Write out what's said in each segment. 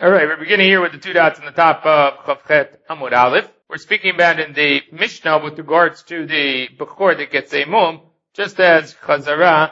Alright, we're beginning here with the 2 dots on the top of Chavchet Amud Aleph. We're speaking about in the Mishnah with regards to the Bechor that gets a mum, just as Chazara,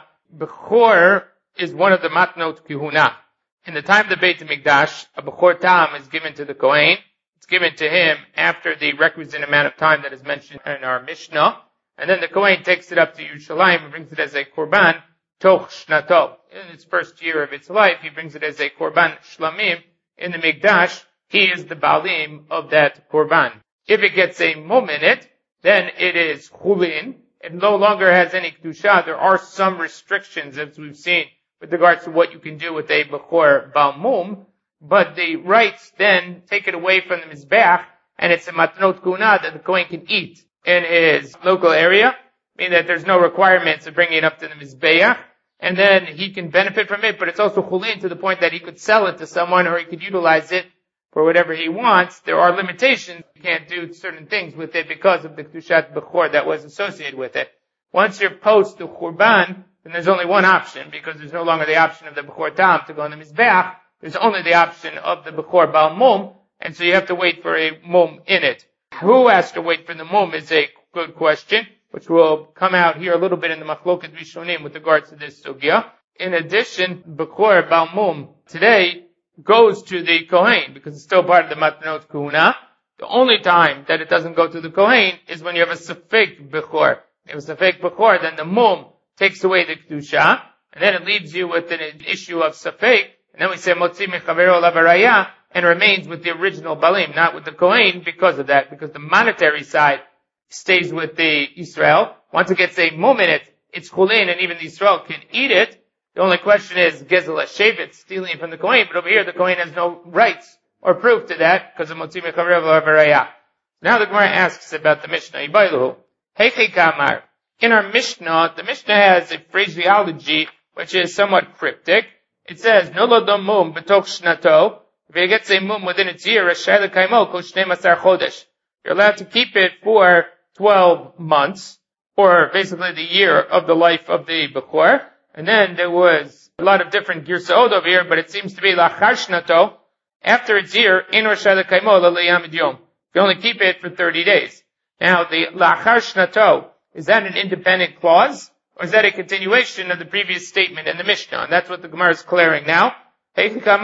Bechor is one of the Matnot Kihuna. In the time of the Beit HaMikdash, a Bechor Tam is given to the Kohen. It's given to him after the requisite amount of time that is mentioned in our Mishnah. And then the Kohen takes it up to Yerushalayim and brings it as a Korban, Toch Shnato. In its first year of its life, he brings it as a Korban Shlamim. In the Mikdash, he is the Baalim of that Korban. If it gets a mum in it, then it is Chulin. It no longer has any Kedusha. There are some restrictions, as we've seen, with regards to what you can do with a Bechor Baal Mum, but the rights then take it away from the Mizbeach, and it's a Matnot Kuna that the Kohen can eat in his local area, meaning that there's no requirements of bringing it up to the Mizbeach, and then he can benefit from it, but it's also Chulin to the point that he could sell it to someone or he could utilize it for whatever he wants. There are limitations. You can't do certain things with it because of the Kedushat Bechor that was associated with it. Once you're post to Churban, then there's only one option, because there's no longer the option of the Bechor Tam to go on the Mizbeach. There's only the option of the Bechor Baal Mum, and so you have to wait for a Mum in it. Who has to wait for the Mum is a good question, which will come out here a little bit in the Machloket Rishonim with regards to this sugya. In addition, Bechor Baal Mum today goes to the Kohen, because it's still part of the Matnot Kuhuna. The only time that it doesn't go to the Kohen is when you have a Safek Bechor. If it's a Safek Bechor, then the Mum takes away the Kedusha, and then it leaves you with an issue of Safek, and then we say Motzi Mechavero Lavaraya, and remains with the original Balim, not with the Kohen, because of that, because the monetary side stays with the Israel. Once it gets a mum in it, it's chulin, and even the Israel can eat it. The only question is Gezel HaShevet, stealing it from the Kohen, but over here the Kohen has no rights or proof to that, because of Motzi Mechavero Lavaraya. Now the Gemara asks about the Mishnah. Ibailuhu. Heichi Kamar. In our Mishnah, the Mishnah has a phraseology which is somewhat cryptic. It says, Nolodom mum b'tok shnato. If it gets a mum within its year, Rashai l'kaimo kol shnei masar chodesh. You're allowed to keep it for 12 months, or basically the year of the life of the Bechor. And then there was a lot of different girsaot over here, but it seems to be lachar shnato. After its year, in Rashai l'kaimo l'leyam yom. You only keep it for 30 days. Now, the lachar shnato, is that an independent clause, or is that a continuation of the previous statement in the Mishnah? And that's what the Gemara is clearing now. If it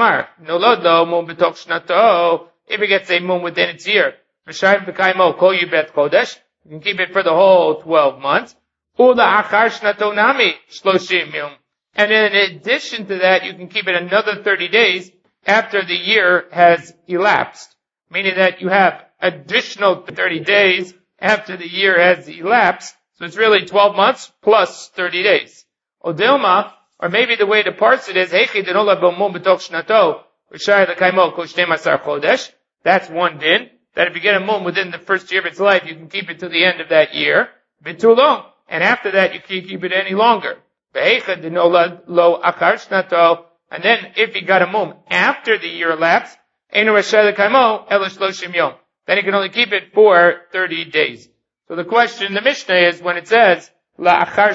gets a mum within its year, you can keep it for the whole 12 months. And in addition to that, you can keep it another 30 days after the year has elapsed. Meaning that you have additional 30 days after the year has elapsed. So it's really 12 months plus 30 days. Odilma, or maybe the way to parse it is, that's one din, that if you get a mum within the first year of its life, you can keep it to the end of that year. Bitulon, and after that you can't keep it any longer. And then if you got a mum after the year elapsed, then you can only keep it for 30 days. So the question in the Mishnah is, when it says, after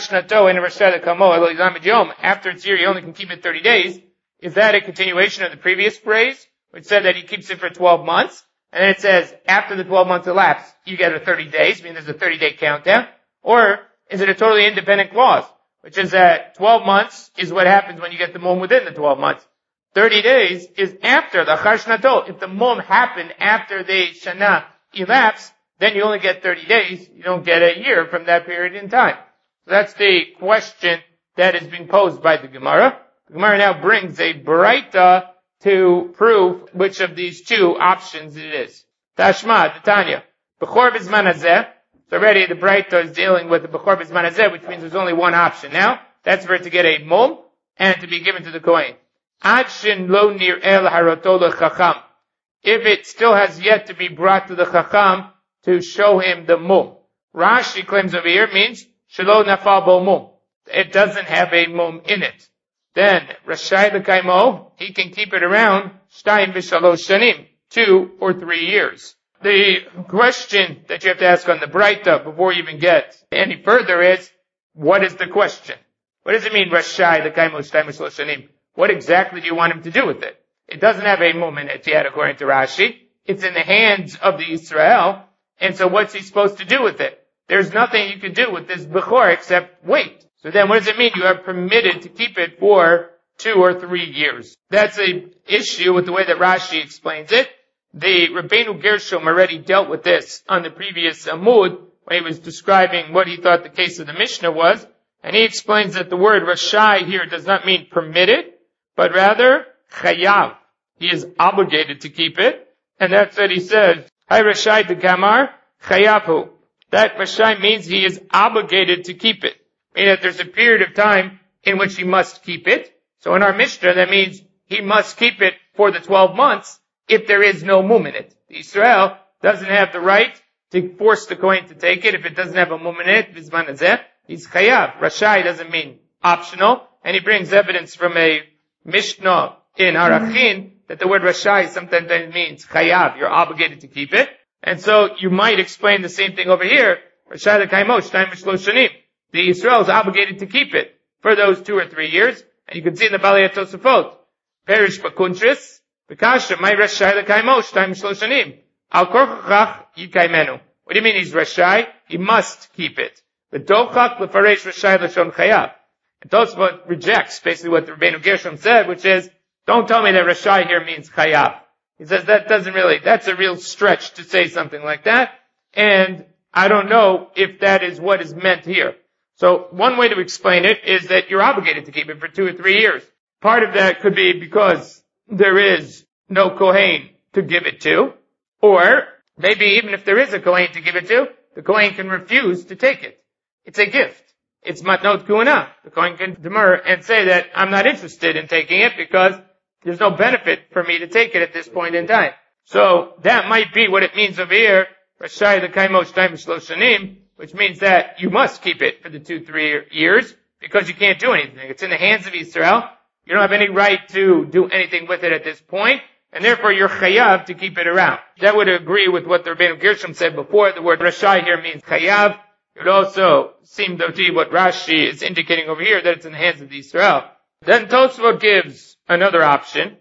its year you only can keep it 30 days, is that a continuation of the previous phrase, which said that he keeps it for 12 months, and then it says, after the 12 months elapse, you get a 30 days, meaning there's a 30-day countdown, or is it a totally independent clause, which is that 12 months is what happens when you get the mum within the 12 months. 30 days is after the achar shnato. If the mum happened after the shana elapsed, then you only get 30 days. You don't get a year from that period in time. So that's the question that is being posed by the Gemara. The Gemara now brings a Baraita to prove which of these two options it is. Tashma, Tanya. Bechor b'zman hazeh. So already the Baraita is dealing with the Bechor b'zman hazeh, which means there's only one option now. That's for it to get a mum and to be given to the Kohen. Ad shin lo nir'eh l'haroto l'chacham. If it still has yet to be brought to the Chacham to show him the mum. Rashi claims over here means shelo nafal bo mum. It doesn't have a mum in it. Then Rashai l'kaimo, he can keep it around shtayim v'shalosh shanim, 2 or 3 years. The question that you have to ask on the Braita before you even get any further is, what is the question? What does it mean Rashai l'kaimo shtayim v'shalosh shanim? What exactly do you want him to do with it? It doesn't have a mu'minit yet, according to Rashi. It's in the hands of the Israel. And so what's he supposed to do with it? There's nothing you can do with this Bechor except wait. So then what does it mean? You are permitted to keep it for 2 or 3 years. That's a issue with the way that Rashi explains it. The Rabbeinu Gershom already dealt with this on the previous Amud when he was describing what he thought the case of the Mishnah was. And he explains that the word Rashai here does not mean permitted, but rather chayav. He is obligated to keep it. And that's what he says. Hay Rashai de Gamar chayavu. That Rashai means he is obligated to keep it. Meaning that there's a period of time in which he must keep it. So in our Mishnah, that means he must keep it for the 12 months if there is no mum in it. The Israel doesn't have the right to force the Kohen to take it if it doesn't have a mum in it. Bizman hazeh, he's chayav. Rashai doesn't mean optional. And he brings evidence from a Mishnah in Arachin that the word Rashai sometimes means chayav. You're obligated to keep it. And so you might explain the same thing over here. Rashai l'kaimosh, time v'shlosh shanim. The Israel is obligated to keep it for those 2 or 3 years. And you can see in the Balei Tosafot, perish b'kuntris, b'kasha, my Rashai l'kaimosh, time v'shlosh shanim. Al korchach yikaimenu. What do you mean he's Rashai? He must keep it. V'dochak l'faresh Rashai l'shon chayav. And Tosafot rejects basically what the Rabbeinu Gershom said, which is, don't tell me that Rashai here means chayav. He says that's a real stretch to say something like that. And I don't know if that is what is meant here. So one way to explain it is that you're obligated to keep it for 2 or 3 years. Part of that could be because there is no Kohen to give it to, or maybe even if there is a Kohen to give it to, the Kohen can refuse to take it. It's a gift. It's matnot ku'ana. The Kohen can demur and say that I'm not interested in taking it because there's no benefit for me to take it at this point in time. So that might be what it means over here, Rashai l'kaimosh time v'shlosh shanim, which means that you must keep it for the 2-3 years because you can't do anything. It's in the hands of Israel. You don't have any right to do anything with it at this point, and therefore you're chayav to keep it around. That would agree with what the Rabbeinu Gershom said before. The word Rashai here means chayav. It would also seem to be what Rashi is indicating over here, that it's in the hands of Israel. Then Tosfot gives another option.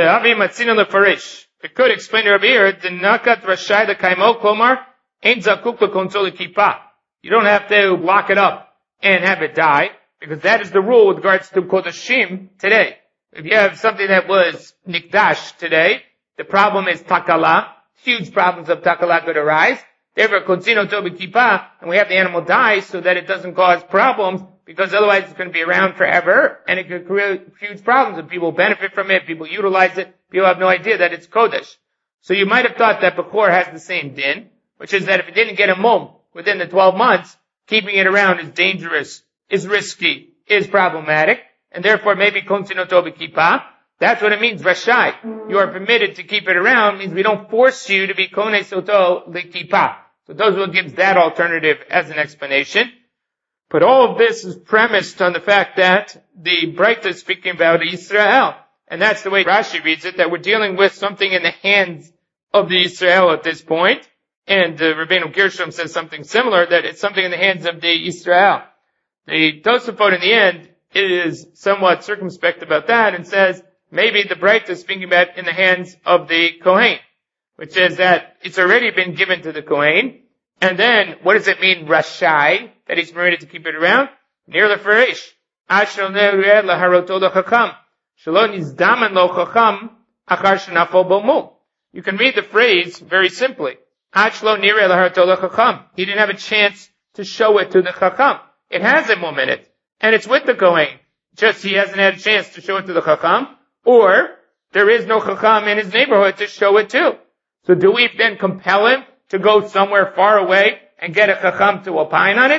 It could explain over here, the nakat Rashai the kaimo klomar ain't zakuk l'konsol kippah. You don't have to lock it up and have it die, because that is the rule with regards to kodashim today. If you have something that was nikdash today, the problem is takala. Huge problems of takala could arise. Therefore, konzino to b'kippah, and we have the animal die so that it doesn't cause problems, because otherwise it's going to be around forever, and it could create huge problems, and people benefit from it, people utilize it, people have no idea that it's kodesh. So you might have thought that Bechor has the same din, which is that if it didn't get a mum within the 12 months, keeping it around is dangerous, is risky, is problematic, and therefore maybe konzino to b'kippah. That's what it means, Rashai. You are permitted to keep it around, means we don't force you to be konei soto l'kippah. So Tosfot gives that alternative as an explanation. But all of this is premised on the fact that the Braita is speaking about Israel. And that's the way Rashi reads it, that we're dealing with something in the hands of the Israel at this point. And Rabbeinu Gershom says something similar, that it's something in the hands of the Israel. The Tosafot in the end is somewhat circumspect about that and says maybe the Braita is speaking about in the hands of the Kohen, which is that it's already been given to the Kohen. And then, what does it mean, Rashai, that he's permitted to keep it around? Near the Farish. Ashel ne'u'ed laharoto l'chacham. Shalom nizdaman lo chacham achar shenafol bo mum. You can read the phrase very simply. Ashlo nireh laharoto l'chacham. He didn't have a chance to show it to the chacham. It has a mum in it. And it's with the Kohen. Just he hasn't had a chance to show it to the chacham. Or, there is no chacham in his neighborhood to show it to. So do we then compel him to go somewhere far away and get a chacham to opine on it?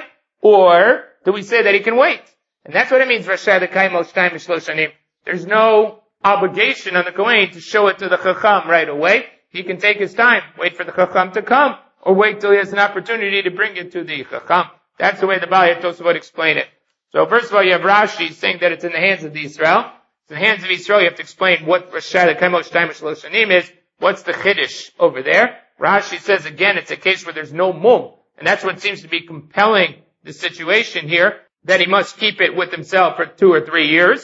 Or do we say that he can wait? And that's what it means, Rashai l'kaimosh time v'shlosh shanim. There's no obligation on the Kohen to show it to the chacham right away. He can take his time, wait for the chacham to come, or wait till he has an opportunity to bring it to the chacham. That's the way the Balei Tosafot explain it. So first of all, you have Rashi saying that it's in the hands of the Israel. It's in the hands of Israel. You have to explain what Rashai l'kaimosh time v'shlosh shanim is. What's the chiddush over there? Rashi says again, it's a case where there's no mum. And that's what seems to be compelling the situation here, that he must keep it with himself for 2 or 3 years.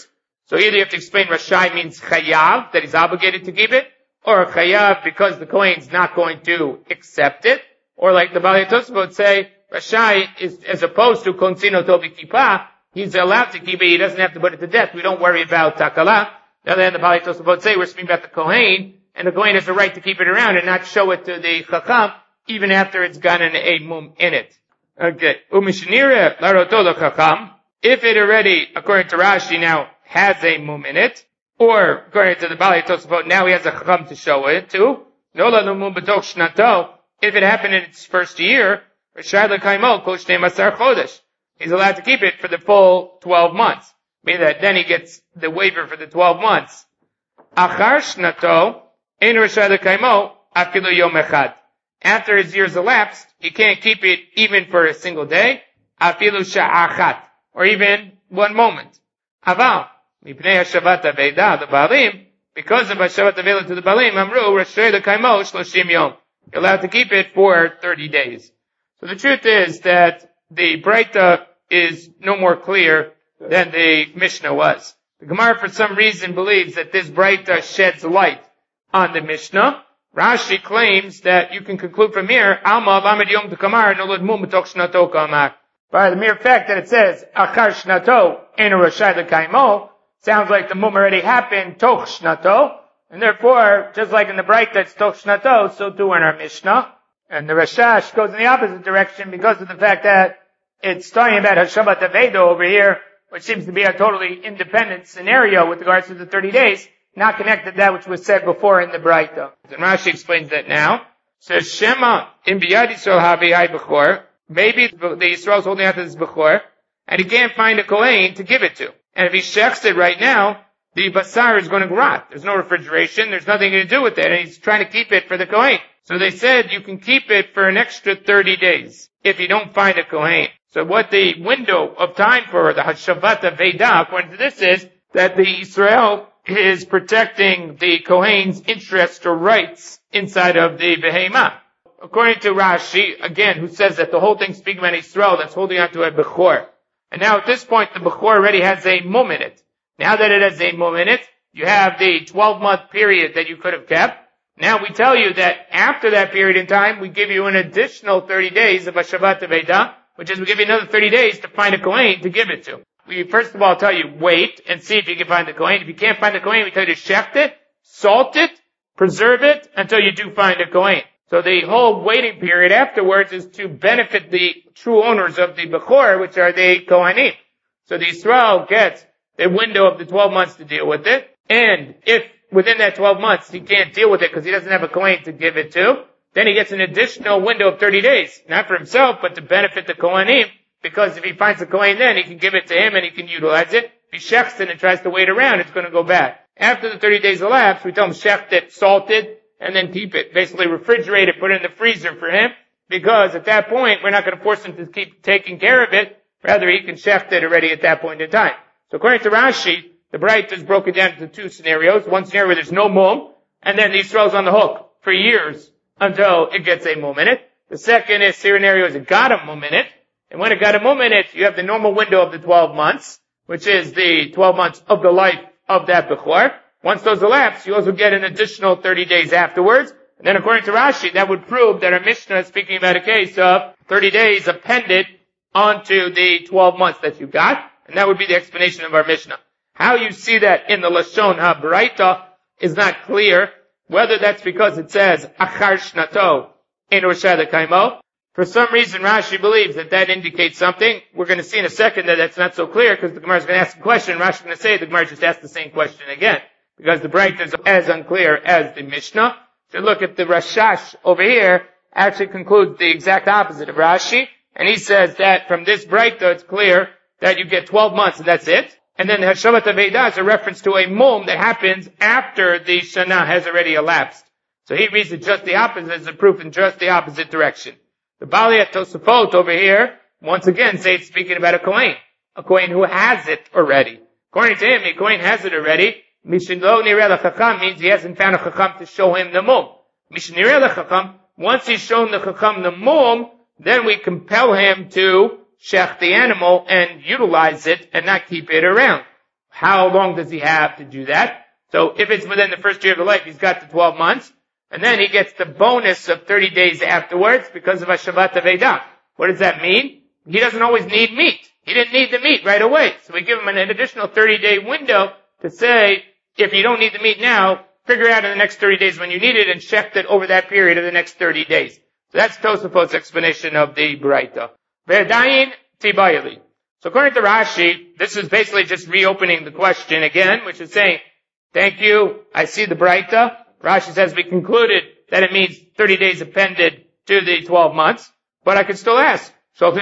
So either you have to explain Rashai means chayav, that he's obligated to keep it, or chayav because the Kohen's not going to accept it, or like the Balei Tosfos would say, Rashai is, as opposed to konsino tobi kippah, he's allowed to keep it, he doesn't have to put it to death, we don't worry about takala. The other hand, the Balei Tosfos would say, we're speaking about the Kohen, and the Kohen has the right to keep it around and not show it to the Chacham, even after it's gotten a mum in it. Okay. Umishnire laroto lo Chacham, if it already, according to Rashi, now has a mum in it, or according to the Balei Tosfos, now he has a Chacham to show it to, nola lo mum b'toch shnato, if it happened in its first year, Rashai l'kaimo kol shnei masar chodesh, he's allowed to keep it for the full 12 months. Meaning that then he gets the waiver for the 12 months. Achar shnato, ein Rashai l'kaimo, afilu yom echad. After his years elapsed, he can't keep it even for a single day, afilu sha'achat, or even one moment. Aval, mipnei hashavat aveda, the balim, because of hashavat aveda to the balim, amru, Rashai l'kaimo, shloshim yom. You're allowed to keep it for 30 days. So the truth is that the Breita is no more clear than the Mishnah was. The Gemara for some reason believes that this Breita sheds light on the Mishnah. Rashi claims that you can conclude from here, Alma lamed yom t'kamar nolad mum b'tok shnato kamar. By the mere fact that it says, Achar shnato enu rashai l'kaimo, sounds like the mum already happened, toch shnato, and therefore, just like in the Breita it's toch shnato, so too in our Mishnah. And the Rashash goes in the opposite direction because of the fact that it's talking about Hashavat Aveda over here, which seems to be a totally independent scenario with regards to the 30 days, not connected to that which was said before in the Breita. And Rashi explains that now. Says, Shema, in Biyad Yisrael Havi Hai Bechor, maybe the Yisrael's holding out to this Bechor, and he can't find a Kohen to give it to. And if he shechs it right now, the basar is going to rot. There's no refrigeration, there's nothing to do with it, and he's trying to keep it for the Kohen. So they said you can keep it for an extra 30 days if you don't find a Kohen. So what the window of time for the Hashavat Aveda, according to this, is that the Israel is protecting the Kohen's interests or rights inside of the Behemah. According to Rashi, again, who says that the whole thing speaking about Israel that's holding on to a Bechor. And now at this point, the Bechor already has a mum in it. Now that it has a mum in it, you have the 12-month period that you could have kept. Now we tell you that after that period in time, we give you an additional 30 days of Hashavat Aveda, which is we give you another 30 days to find a Kohen to give it to. We first of all tell you, wait and see if you can find the Kohen. If you can't find the Kohen, we tell you to shecht it, salt it, preserve it until you do find a Kohen. So the whole waiting period afterwards is to benefit the true owners of the Bechor, which are the Kohanim. So the Israel gets the window of the 12 months to deal with it, and if within that 12 months he can't deal with it because he doesn't have a Kohen to give it to, then he gets an additional window of 30 days, not for himself, but to benefit the Kohanim, because if he finds a Kohen then, he can give it to him and he can utilize it. If he shechs it and tries to wait around, it's going to go bad. After the 30 days elapse, we tell him shecht it, salt it, and then keep it. Basically refrigerate it, put it in the freezer for him, because at that point, we're not going to force him to keep taking care of it. Rather, he can shecht it already at that point in time. So according to Rashi, the Breita is broken down into two scenarios. One scenario where there's no mum, and then the Israel's on the hook for years until it gets a mum in it. The second scenario is it got a mum in it, and when it got a mum in it, you have the normal window of the 12 months, which is the 12 months of the life of that Bechor. Once those elapse, you also get an additional 30 days afterwards. And then according to Rashi, that would prove that our Mishnah is speaking about a case of 30 days appended onto the 12 months that you got, and that would be the explanation of our Mishnah. How you see that in the Lashon HaBreita is not clear, whether that's because it says, Achar Shnato in Rashai L'Kaimo. For some reason, Rashi believes that that indicates something. We're going to see in a second that that's not so clear, because the Gemara is going to ask a question, and Rashi is going to say the Gemara just asked the same question again, because the Breita is as unclear as the Mishnah. If you look at the Rashash over here, actually concludes the exact opposite of Rashi, and he says that from this Breita it's clear that you get 12 months and that's it. And then the Hashavat Aveda is a reference to a mum that happens after the Shana has already elapsed. So he reads it just the opposite as a proof in just the opposite direction. The Balei Tosafot over here, once again, say it's speaking about a Kohen who has it already. According to him, the Kohen has it already. Mishnlo Nireh L'Chacham means he hasn't found a Chacham to show him the mum. Mishnireh L'Chacham, once he's shown the Chacham the mum, then we compel him to shech the animal and utilize it and not keep it around. how long does he have to do that? So if it's within the first year of the life, he's got the 12 months, and then he gets the bonus of 30 days afterwards because of Hashavat Aveidah. What does that mean? He doesn't always need meat. He didn't need the meat right away. So we give him an additional 30-day window to say, if you don't need the meat now, figure out in the next 30 days when you need it and shecht it over that period of the next 30 days. So that's Tosafot's explanation of the Braita. Ve'dayin tibayili. So according to Rashi, this is basically just reopening the question again, which is saying, thank you, I see the Braita. Rashi says we concluded that it means 30 days appended to the 12 months, but I could still ask, does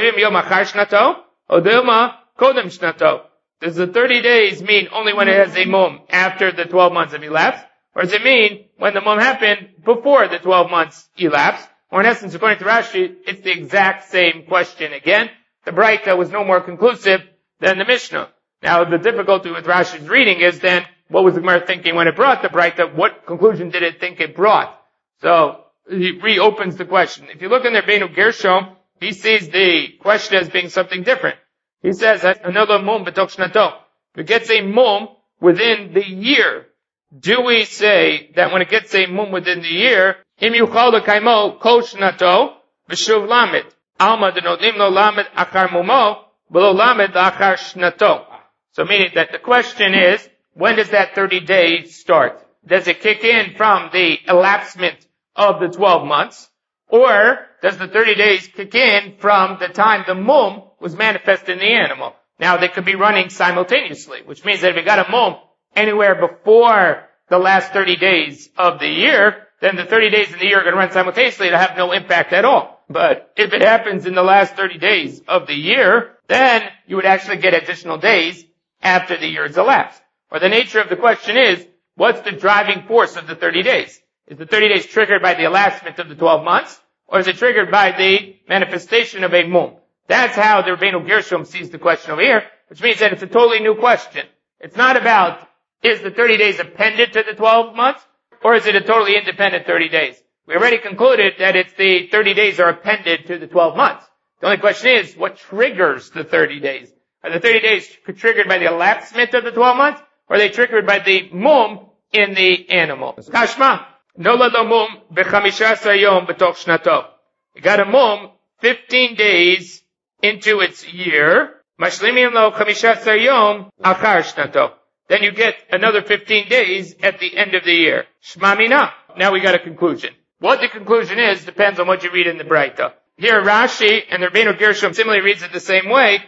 the 30 days mean only when it has a mum after the 12 months have elapsed? Or does it mean when the mum happened before the 12 months elapsed? Or in essence, according to Rashi, it's the exact same question again. The Braita was no more conclusive than the Mishnah. Now, the difficulty with Rashi's reading is then, what was the Gemara thinking when it brought the Braita? What conclusion did it think it brought? So, he reopens the question. If you look in the Rabbeinu Gershom, he sees the question as being something different. He says, another mum b'tok shnato. If it gets a mum within the year, do we say that when it gets a mum within the year, im yuchal l'kaimo kol shnato v'shuv lamed. Alma denodim lo lamed achar mumo v'lo lamed achar shnato. So meaning that the question is, when does that 30 days start? Does it kick in from the elapsement of the 12 months? Or does the 30 days kick in from the time the mum was manifested in the animal? Now they could be running simultaneously, which means that if you got a mum anywhere before the last 30 days of the year, then the 30 days in the year are going to run simultaneously. It'll have no impact at all. But if it happens in the last 30 days of the year, then you would actually get additional days after the year is elapsed. Or the nature of the question is, what's the driving force of the 30 days? Is the 30 days triggered by the elapsement of the 12 months? Or is it triggered by the manifestation of a mum? That's how the Rabbeinu Gershom sees the question over here, which means that it's a totally new question. It's not about, is the 30 days appended to the 12 months? Or is it a totally independent 30 days? We already concluded that it's the 30 days are appended to the 12 months. The only question is, what triggers the 30 days? Are the 30 days triggered by the elapsement of the 12 months? Or are they triggered by the mum in the animal? Kashma. Nolad mum b'chamishasar yom b'toch shnato. You got a mum 15 days into its year. Mashlimim lo chamishasar yom achar shnato. Then you get another 15 days at the end of the year. Shma mina. Now we got a conclusion. What the conclusion is depends on what you read in the Braita. Here Rashi and the Rabbeinu Gershom similarly reads it the same way.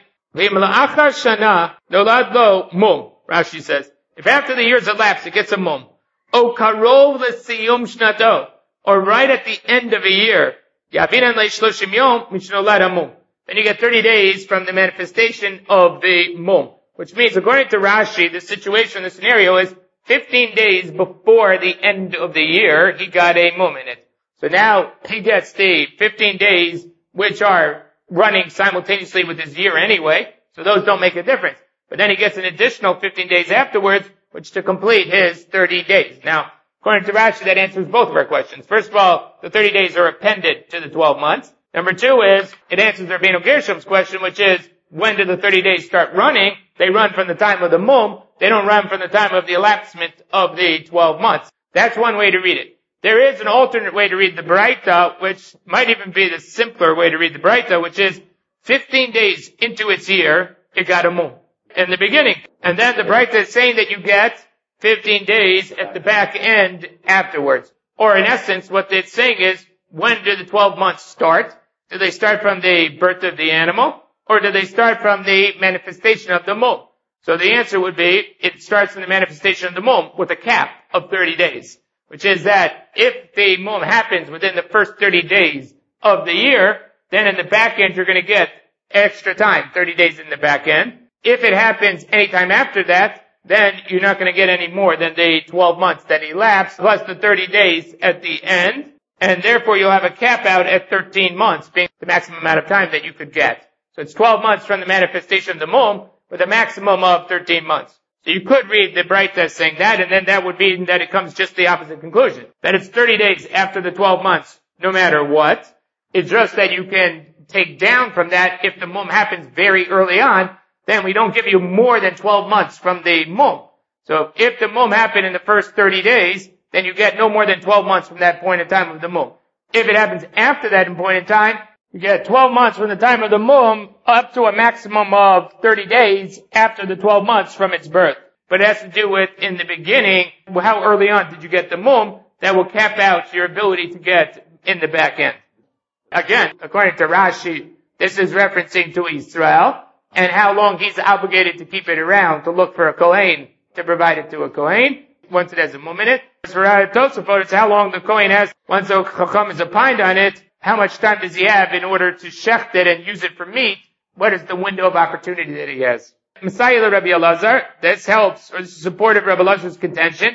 Achar shana nolad lo mum. Rashi says, if after the years elapsed it gets a mum, o karov l'siyum shnato, or right at the end of a year, yavinan le'shloshim yom mishnolad hamum. Then you get 30 days from the manifestation of the mum. Which means, according to Rashi, the situation, the scenario is 15 days before the end of the year, he got a mum in it. So now he gets the 15 days, which are running simultaneously with his year anyway, so those don't make a difference. But then he gets an additional 15 days afterwards, which to complete his 30 days. Now, according to Rashi, that answers both of our questions. First of all, the 30 days are appended to the 12 months. Number two is, it answers Rabbeinu Gershom's question, which is, when do the 30 days start running? They run from the time of the mum. They don't run from the time of the elapsement of the 12 months. That's one way to read it. There is an alternate way to read the Braita, which might even be the simpler way to read the Braita, which is 15 days into its year, it got a mum in the beginning. And then the Braita is saying that you get 15 days at the back end afterwards. Or in essence, what it's saying is, when do the 12 months start? Do they start from the birth of the animal? Or do they start from the manifestation of the mum? So the answer would be, it starts from the manifestation of the mum with a cap of 30 days. Which is that if the mum happens within the first 30 days of the year, then in the back end you're going to get extra time, 30 days in the back end. If it happens anytime after that, then you're not going to get any more than the 12 months that elapsed, plus the 30 days at the end. And therefore you'll have a cap out at 13 months, being the maximum amount of time that you could get. So it's 12 months from the manifestation of the mum, with a maximum of 13 months. So you could read the Braita saying that, and then that would mean that it comes just the opposite conclusion. That it's 30 days after the 12 months, no matter what. It's just that you can take down from that, if the mum happens very early on, then we don't give you more than 12 months from the mum. So if the mum happened in the first 30 days, then you get no more than 12 months from that point in time of the mum. If it happens after that point in time, you get 12 months from the time of the mum up to a maximum of 30 days after the 12 months from its birth. But it has to do with, in the beginning, how early on did you get the mum? That will cap out your ability to get in the back end. Again, according to Rashi, this is referencing to Israel and how long he's obligated to keep it around to look for a Kohen to provide it to a Kohen once it has a mum in it. As for Tosafot, it's how long the Kohen has once the Chacham is opined on it. How much time does he have in order to shecht it and use it for meat? What is the window of opportunity that he has? Messiah Rabbi Elazar, this helps, or this is supportive of Rabbi Elazar's contention.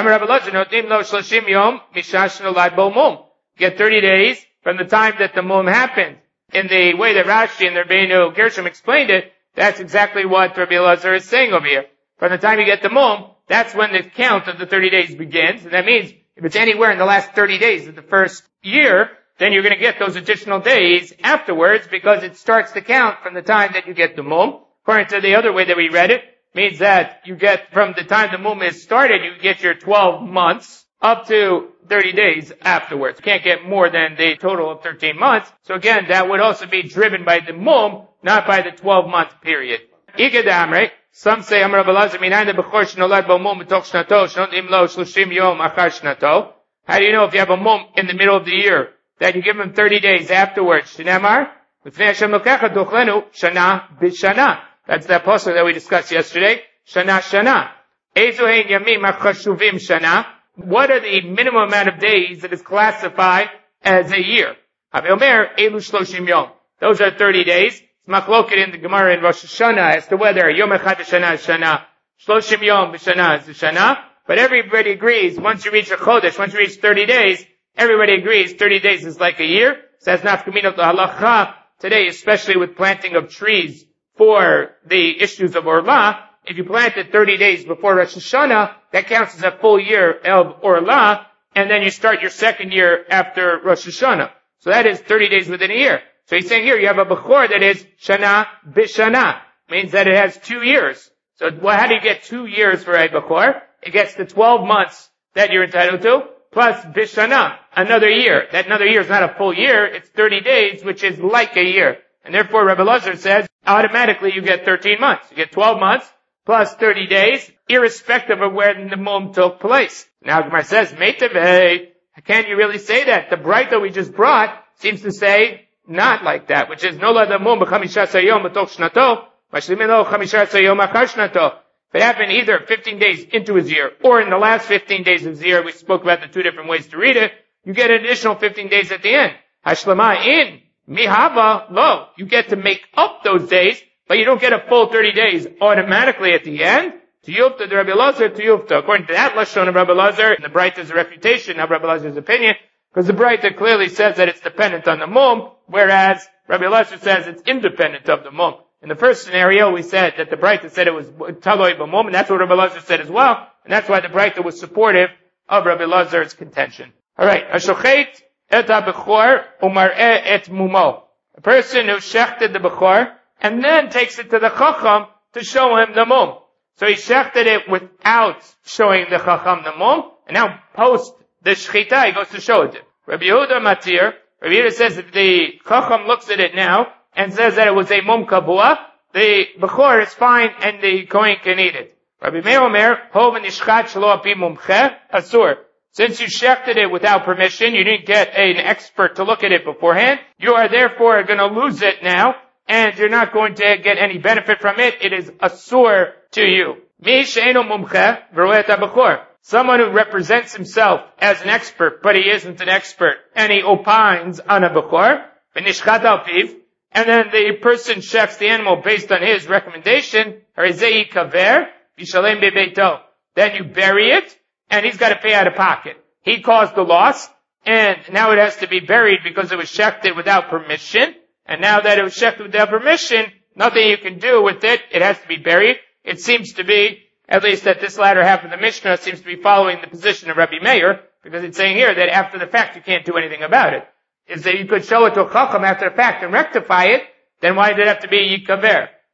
Get 30 days from the time that the mum happened. In the way that Rashi and the Rabbeinu Gershom explained it, that's exactly what Rabbi Elazar is saying over here. From the time you get the mum, that's when the count of the 30 days begins. And that means if it's anywhere in the last 30 days of the first year, then you're going to get those additional days afterwards because it starts to count from the time that you get the mum. According to the other way that we read it, means that you get from the time the mum is started, you get your 12 months up to 30 days afterwards. You can't get more than the total of 13 months. So again, that would also be driven by the mum, not by the 12-month period. Igedamre, some say, Amar Rabbi Elazar, minayin bechor shenolad bo mum b'toch shnato, shnotim lo 30 yom achar shnato. How do you know if you have a mum in the middle of the year that you give him 30 days afterwards? Shneimar, l'fnei Hashem lokecha dochlenu shana b'shana. That's that pasuk that we discussed yesterday. Shana shana. Ezu hein yamim achashuvim shana. What are the minimum amount of days that is classified as a year? Haveomer elu shloshim yom. Those are 30 days. It's machloket in the Gemara in Rosh Hashanah as to whether yom echad b'shana is shana, shloshim yom b'shana is shana. But everybody agrees once you reach a chodesh, once you reach 30 days, everybody agrees 30 days is like a year. So that's nafkamina to halacha today, especially with planting of trees for the issues of Orlah. If you plant it 30 days before Rosh Hashanah, that counts as a full year of Orlah, and then you start your second year after Rosh Hashanah. So that is 30 days within a year. So he's saying here you have a Bechor that is Shana B'Shana. Means that it has 2 years. So how do you get 2 years for a Bechor? It gets the 12 months that you're entitled to, plus B'Shana, another year. That another year is not a full year, it's 30 days, which is like a year. And therefore Rabbi Elazar says, automatically you get 13 months. You get 12 months, plus 30 days, irrespective of where the mum took place. Now Gemara says, Meitavei, can you really say that? The bright that we just brought seems to say not like that, which is, Nola da mum b'chamisha yom b'toch shnato, mashlimino chamisha yom achar shnato. If it happened either 15 days into his year, or in the last 15 days of his year, we spoke about the two different ways to read it, you get an additional 15 days at the end. Hashlama in, mihava lo. You get to make up those days, but you don't get a full 30 days automatically at the end. Tiyufta de Rabbi Elazar, tiyufta. According to that lashon of Rabbi Elazar, and the Braita is a refutation of Rabbi Elazar's opinion, because the Braita clearly says that it's dependent on the mum, whereas Rabbi Elazar says it's independent of the mum. In the first scenario, we said that the Braita said it was taloi b'mum, and that's what Rabbi Elazar said as well, and that's why the Braita was supportive of Rabbi Elazar's contention. Alright, Hashochet et ha-bechor umar'eh et mumo. A person who shechted the bechor, and then takes it to the chacham to show him the mum. So he shechted it without showing the chacham the mum, and now post the shechita, he goes to show it to him. Rabbi Yehuda Matir, Rabbi Yehuda says if the chacham looks at it now, and says that it was a mum kavua, the bechor is fine, and the kohen can eat it. Rabbi Meir Omer, hov nishchat shelo api mumcheh, asur. Since you shechted it without permission, you didn't get an expert to look at it beforehand, you are therefore going to lose it now, and you're not going to get any benefit from it. It is asur to you. Mi she'eno mumcheh v'roeh et ha-bechor. Someone who represents himself as an expert, but he isn't an expert, and he opines on a bechor, v'nishchat al piv, and then the person shechs the animal based on his recommendation, harizei kaver, v'shalem bebeito. Then you bury it, and he's got to pay out of pocket. He caused the loss, and now it has to be buried because it was shechted without permission, and now that it was shechted without permission, nothing you can do with it, it has to be buried. It seems to be, at least at this latter half of the Mishnah, seems to be following the position of Rabbi Meir, because it's saying here that after the fact you can't do anything about it. Is that you could show it to a chacham after the fact and rectify it, then why did it have to be yikaver?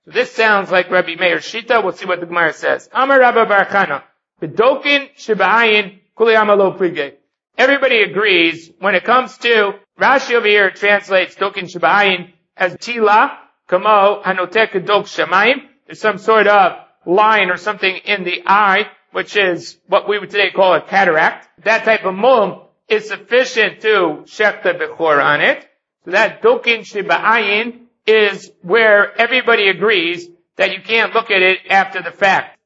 So this sounds like Rabbi Meir Shita. We'll see what the Gemara says. Amar Rabba Bar Chana, B'dokin sheba'ayin kuli amalo plige. Everybody agrees when it comes to, Rashi over here translates dokin sheba'ayin as tila, kamo, hanotek dok shamayim. There's some sort of line or something in the eye, which is what we would today call a cataract. That type of mum is sufficient to shech the bechor on it. So that dokin sheba'ayin is where everybody agrees that you can't look at it after the fact.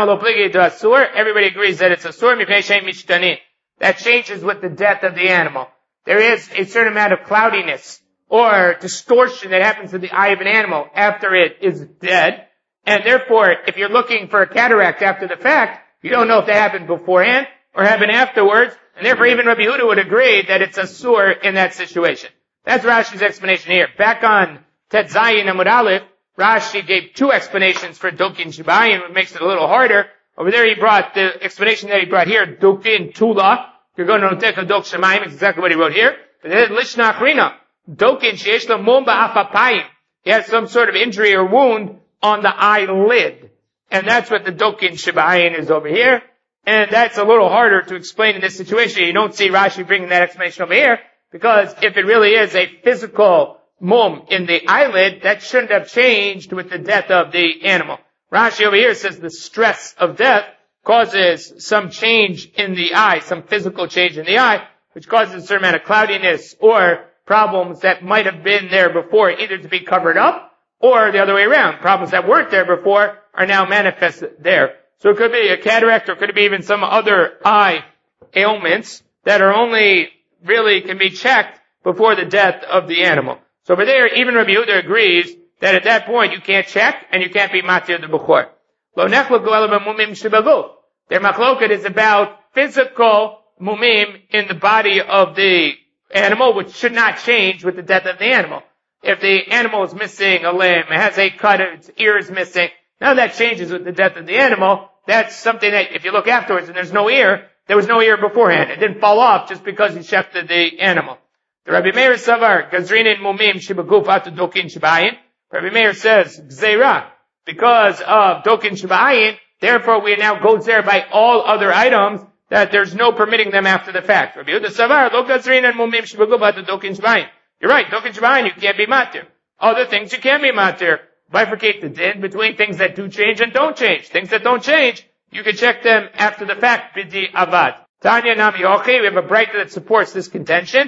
Everybody agrees that it's asur mipnei she'ein mishtanin. That changes with the death of the animal. There is a certain amount of cloudiness or distortion that happens to the eye of an animal after it is dead. And therefore, if you're looking for a cataract after the fact, you don't know if that happened beforehand or happened afterwards. And therefore, even Rabbi Yehuda would agree that it's asur in that situation. That's Rashi's explanation here. Back on Tet Zayin Amud Aleph, Rashi gave two explanations for Dokin Sheba'ayin, which makes it a little harder. Over there he brought the explanation that he brought here, Dokin Tula. You're going to Noteka Dok Shemayim, is exactly what he wrote here. But then Lishna Achrina, Dokin Sheyesh Lo Mum Ba'afapayim. He has some sort of injury or wound on the eyelid. And that's what the Dokin Sheba'ayin is over here. And that's a little harder to explain in this situation. You don't see Rashi bringing that explanation over here, because if it really is a physical mum in the eyelid, that shouldn't have changed with the death of the animal. Rashi over here says the stress of death causes some change in the eye, some physical change in the eye, which causes a certain amount of cloudiness or problems that might have been there before, either to be covered up or the other way around. Problems that weren't there before are now manifested there. So it could be a cataract, or it could be even some other eye ailments that are only really can be checked before the death of the animal. So over there, even Rabbi Yehuda agrees that at that point you can't check and you can't be matir the bechor. Lo nechloku ela b'mumim shebaguf. Their machloket is about physical mumim in the body of the animal, which should not change with the death of the animal. If the animal is missing a limb, it has a cut, its ear is missing, none of that changes with the death of the animal. That's something that if you look afterwards and there's no ear, there was no ear beforehand. It didn't fall off just because you shechted the animal. The Rabbi Meir Savar, Gazrinin Mumim Shibaguf Atu Dokin Sheba'ayin. Rabbi Meir says, Gzeira, because of Dokin Sheba'ayin, therefore we now go there by all other items that there's no permitting them after the fact. Rabbi Yehuda Savar, Lo Gazrinin Mumim Shibaguf Atu Dokin Sheba'ayin. You're right, Dokin Sheba'ayin, you can't be matir. Other things you can be matir. Bifurcate the din between things that do change and don't change. Things that don't change, you can check them after the fact, Bidi Avad. Tanya Nami Ochi, we have a brighter that supports this contention.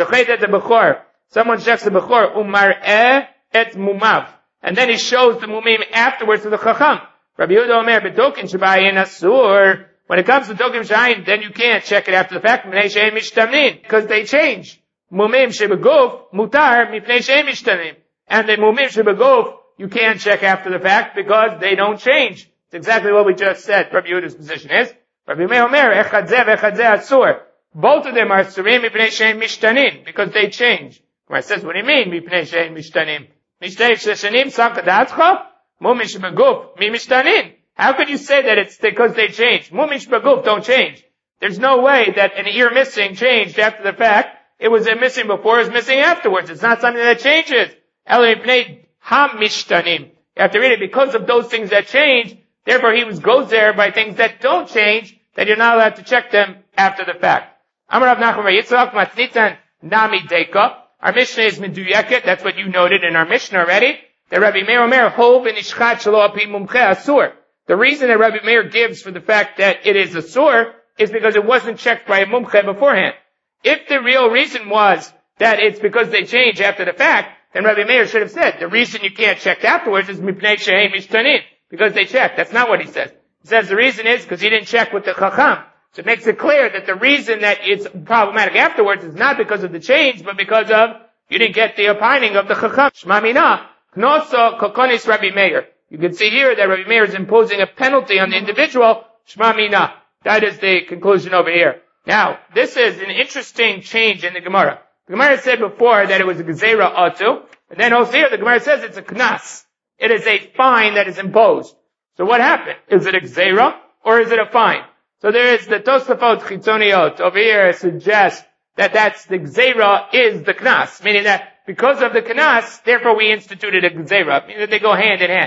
Someone checks the bechor, umar'eh et mumav. And then he shows the mumim afterwards to the chacham. Rabbi Yehuda Omer, b'dokin sheba'ayin asur. When it comes to dokin sheba'ayin, then you can't check it after the fact, mipnei she'en mishtamnin, because they change. Mumim shebeguf, mutar, mipnei she'en mishtamnin. And the mumim shebeguf, you can't check after the fact because they don't change. It's exactly what we just said. Rabbi Yehuda's position is. Rabbi Meir Omer, echad zeh v'echad zeh asur. Both of them are surim mipnei she'en mishtanin, because they change. Where it says, what do you mean, mipnei she'en mishtanin? Mishtei she'shanim sakadatzcha? Mumish beguf, mi mishtanin. How could you say that it's because they change? Mumish beguf don't change. There's no way that an ear missing changed after the fact. It was missing before, it was missing afterwards. It's not something that changes. Ela mipnei ha-mishtanim. You have to read it because of those things that change. Therefore, he goes there by things that don't change, that you're not allowed to check them after the fact. Amar Rav Nachman bar Yitzchak matnitan nami deka. Our Mishnah is meduyeket. That's what you noted in our Mishnah already. That Rabbi Meir Omer hov v'nishchat shelo api mumche asur. The reason that Rabbi Meir gives for the fact that it is asur is because it wasn't checked by a mumche beforehand. If the real reason was that it's because they change after the fact, then Rabbi Meir should have said the reason you can't check afterwards is mipnei she'en mishtanin, because they checked. That's not what he says. He says the reason is because he didn't check with the chacham. So it makes it clear that the reason that it's problematic afterwards is not because of the change, but because of you didn't get the opining of the chacham. Shma mina, knoso kokonis Rabbi Meir. You can see here that Rabbi Meir is imposing a penalty on the individual. Shma mina. That is the conclusion over here. Now, this is an interesting change in the Gemara. The Gemara said before that it was a gezerah atu, and then also here the Gemara says it's a knas. It is a fine that is imposed. So what happened? Is it a gezerah or is it a fine? So there is the Tosafot Chitzoniot over here suggests that that's the gezerah is the knas, meaning that because of the knas, therefore we instituted a gezerah, meaning that they go hand in hand.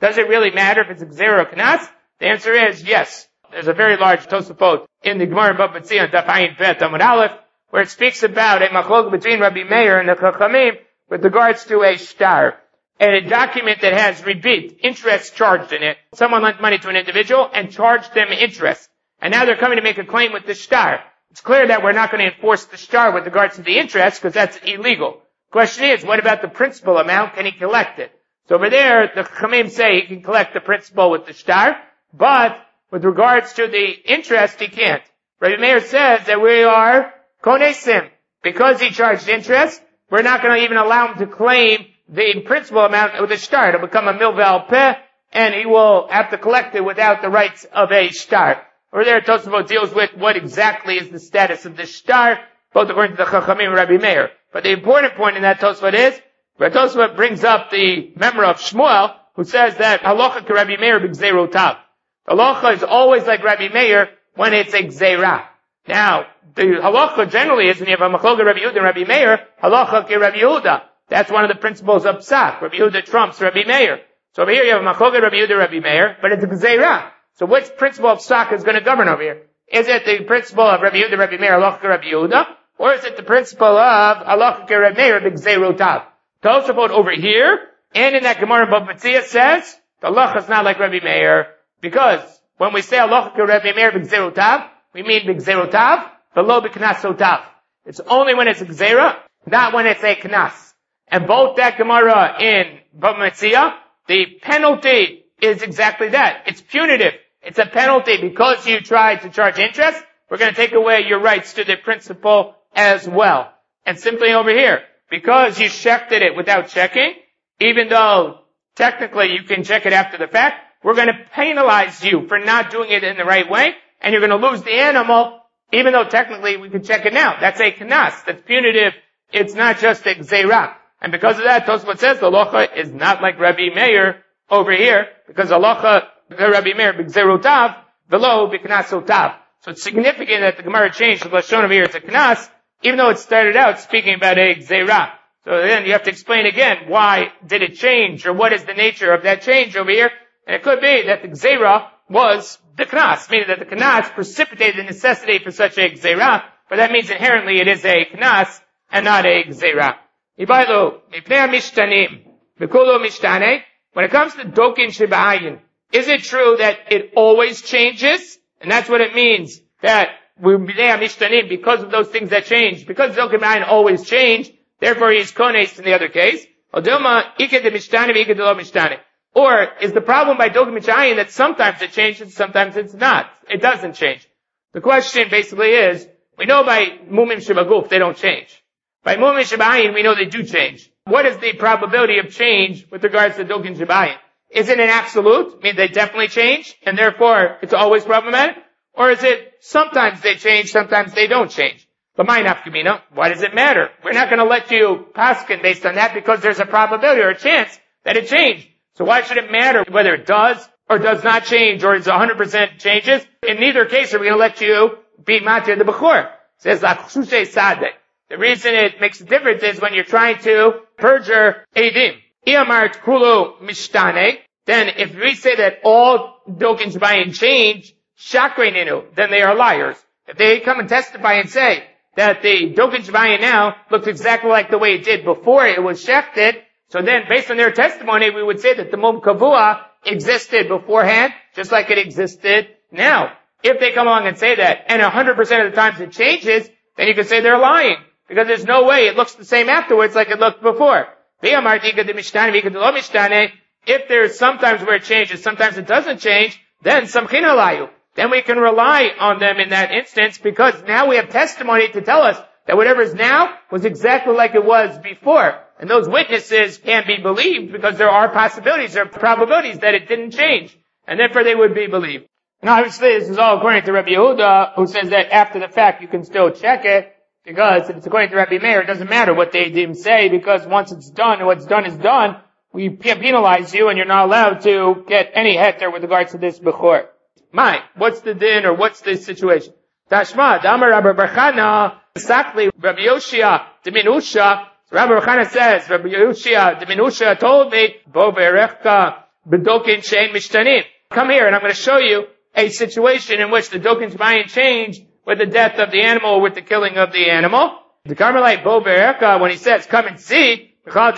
Does it really matter if it's a gzeira or knas? The answer is yes. There's a very large Tosafot in the Gemara Bava Metzia on Daf Ayin Bet Amud Aleph, where it speaks about a machlok between Rabbi Meir and the Chachamim with regards to a shtar. And a document that has ribit, interest charged in it. Someone lent money to an individual and charged them interest. And now they're coming to make a claim with the shtar. It's clear that we're not going to enforce the shtar with regards to the interest because that's illegal. Question is, what about the principal amount? Can he collect it? So over there, the Chachamim say he can collect the principal with the shtar, but with regards to the interest, he can't. Rabbi Meir says that we are konesim. Because he charged interest, we're not going to even allow him to claim the principal amount with a shtar. It'll become a milval peh, and he will have to collect it without the rights of a shtar. Over there, Tosafot deals with what exactly is the status of the shtar, both according to the Chachamim and Rabbi Meir. But the important point in that Tosafot is, where Tosafot brings up the member of Shmuel, who says that halacha ke Rabbi Meir b'gzeirotav. Halacha is always like Rabbi Meir when it's a gzeira. Now, the halacha generally is when you have a machlokes Rabbi Yehuda and Rabbi Meir, halacha ke Rabbi Yehuda. That's one of the principles of psak. Rabbi Yehuda trumps Rabbi Meir. So over here you have a machlokes Rabbi Yehuda and Rabbi Meir, but it's a gzeira. So which principle of psak is going to govern over here? Is it the principle of Rabbi Yehuda, Rabbi Meir, halacha ke Rabbi Yehuda? Or is it the principle of halacha ke Rabbi Meir b'gzeirotav? Tosafot over here, and in that Gemara Bava Metzia says, the halacha is not like Rabbi Meir, because when we say halacha ke Rabbi Meir b'gzeirotav, we mean b'gzeirotav, v'lo b'knasotav. It's only when it's a gzeira, not when it's a knas. And both that Gemara in Bava Metzia, the penalty is exactly that. It's punitive. It's a penalty because you tried to charge interest. We're going to take away your rights to the principal as well. And simply over here, because you shechted it without checking, even though technically you can check it after the fact, we're going to penalize you for not doing it in the right way, and you're going to lose the animal, even though technically we can check it now. That's a knas. That's punitive. It's not just a gzeira. And because of that, Tosfot says the halacha is not like Rabbi Meir over here, because halacha Rabbi Meir b'gzeirotav, v'lo b'knasotav. So it's significant that the Gemara changed the lashon over here to knas, even though it started out speaking about a gzeira. So then you have to explain again, why did it change, or what is the nature of that change over here? And it could be that the gzeira was the knas, meaning that the knas precipitated the necessity for such a gzeira, but that means inherently it is a knas and not a gzeira. When it comes to dokin sheba'ayin, is it true that it always changes? And that's what it means, that because of those things that change, because dokin sheba'ayin always change, therefore he is kones in the other case. Or is the problem by dokin sheba'ayin that sometimes it changes, sometimes it's not? It doesn't change. The question basically is, we know by mumim shebaguf they don't change. By mumim sheba'ayin we know they do change. What is the probability of change with regards to dokin sheba'ayin? Is it an absolute? I mean, they definitely change, and therefore it's always problematic? Or is it sometimes they change, sometimes they don't change? But my nafkamina, why does it matter? We're not going to let you paskin based on that because there's a probability or a chance that it changed. So why should it matter whether it does or does not change, or it's 100% changes? In neither case are we going to let you be matir the bechor. Says lachshushe sadeh. The reason it makes a difference is when you're trying to perjure edim. Iyamart kulu mishtane. Then if we say that all dokin sheba'ayin change, shakreininu, then they are liars. If they come and testify and say that the dokin sheba'ayin now looks exactly like the way it did before it was shechted, so then based on their testimony we would say that the mum kavua existed beforehand, just like it existed now. If they come along and say that, and 100% of the times it changes, then you could say they're lying. Because there's no way it looks the same afterwards like it looked before. If there's sometimes where it changes, sometimes it doesn't change, then samchin alayu. Then we can rely on them in that instance, because now we have testimony to tell us that whatever is now was exactly like it was before. And those witnesses can be believed because there are possibilities or probabilities that it didn't change. And therefore they would be believed. And obviously this is all according to Rabbi Yehuda, who says that after the fact you can still check it. Because if it's according to Rabbi Meir, it doesn't matter what they didn't say, because once it's done, and what's done is done, we penalize you and you're not allowed to get any heter with regards to this bechor. What's the din, or what's the situation? Tashma, Damar Rabbi Barchana, Sakli, Rabbi Yoshia, Diminusha. Rabbi Barchana says, Rabbi Yoshia, Diminusha told me, Bo Berechka, b'dokin shein mishtanim. Come here and I'm going to show you a situation in which the dokin shemayin changed with the death of the animal or with the killing of the animal. The Carmelite Bo Bereka, when he says, come and see, he's telling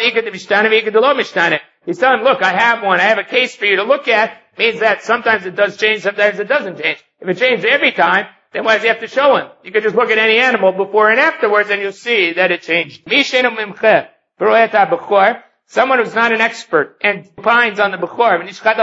him, look, I have one, I have a case for you to look at, means that sometimes it does change, sometimes it doesn't change. If it changes every time, then why does he have to show him? You could just look at any animal before and afterwards and you'll see that it changed. Someone who's not an expert and opines on the Bechor,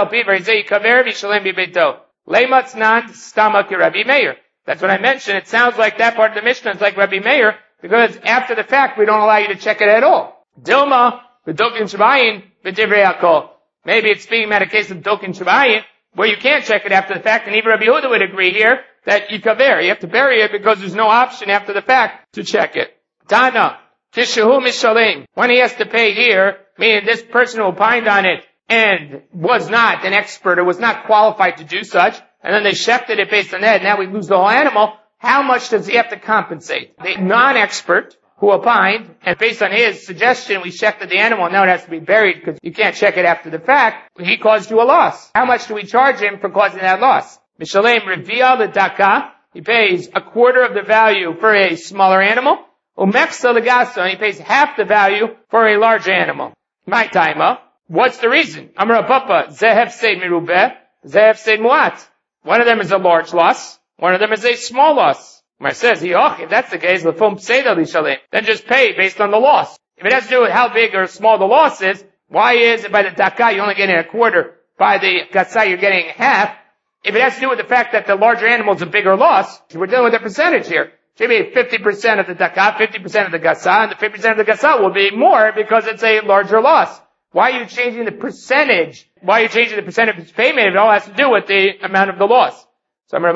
that's what I mentioned. It sounds like that part of the Mishnah is like Rabbi Meir, because after the fact, we don't allow you to check it at all. Dilma, v'dokin shvayin, v'divrei hakol. Maybe it's speaking about a case of dokin shvayin, where you can't check it after the fact, and even Rabbi Yehuda would agree here that yikaver. You have to bury it because there's no option after the fact to check it. Tana, tishahu mishalim. When he has to pay here, meaning this person who opined on it and was not an expert or was not qualified to do such, and then they shefted it based on that, and now we lose the whole animal, how much does he have to compensate? The non-expert who opined, and based on his suggestion, we shefted the animal, and now it has to be buried because you can't check it after the fact, he caused you a loss. How much do we charge him for causing that loss? Mishalem Revia L'Daka, he pays a quarter of the value for a smaller animal, Umeksa L'Gasa, and he pays half the value for a large animal. My timer, what's the reason? Amar Papa, Zehev Seid Mirubeh, Zehev Seid Muat. One of them is a large loss. One of them is a small loss. Mar says, if that's the case, then just pay based on the loss. If it has to do with how big or small the loss is, why is it by the daka you're only getting a quarter, by the gatsai you're getting half? If it has to do with the fact that the larger animal is a bigger loss, we're dealing with a percentage here. It should be 50% of the daka, 50% of the gasa, and the 50% of the gasa will be more because it's a larger loss. Why are you changing the percentage? Why are you changing the percentage of payment if it all has to do with the amount of the loss? So it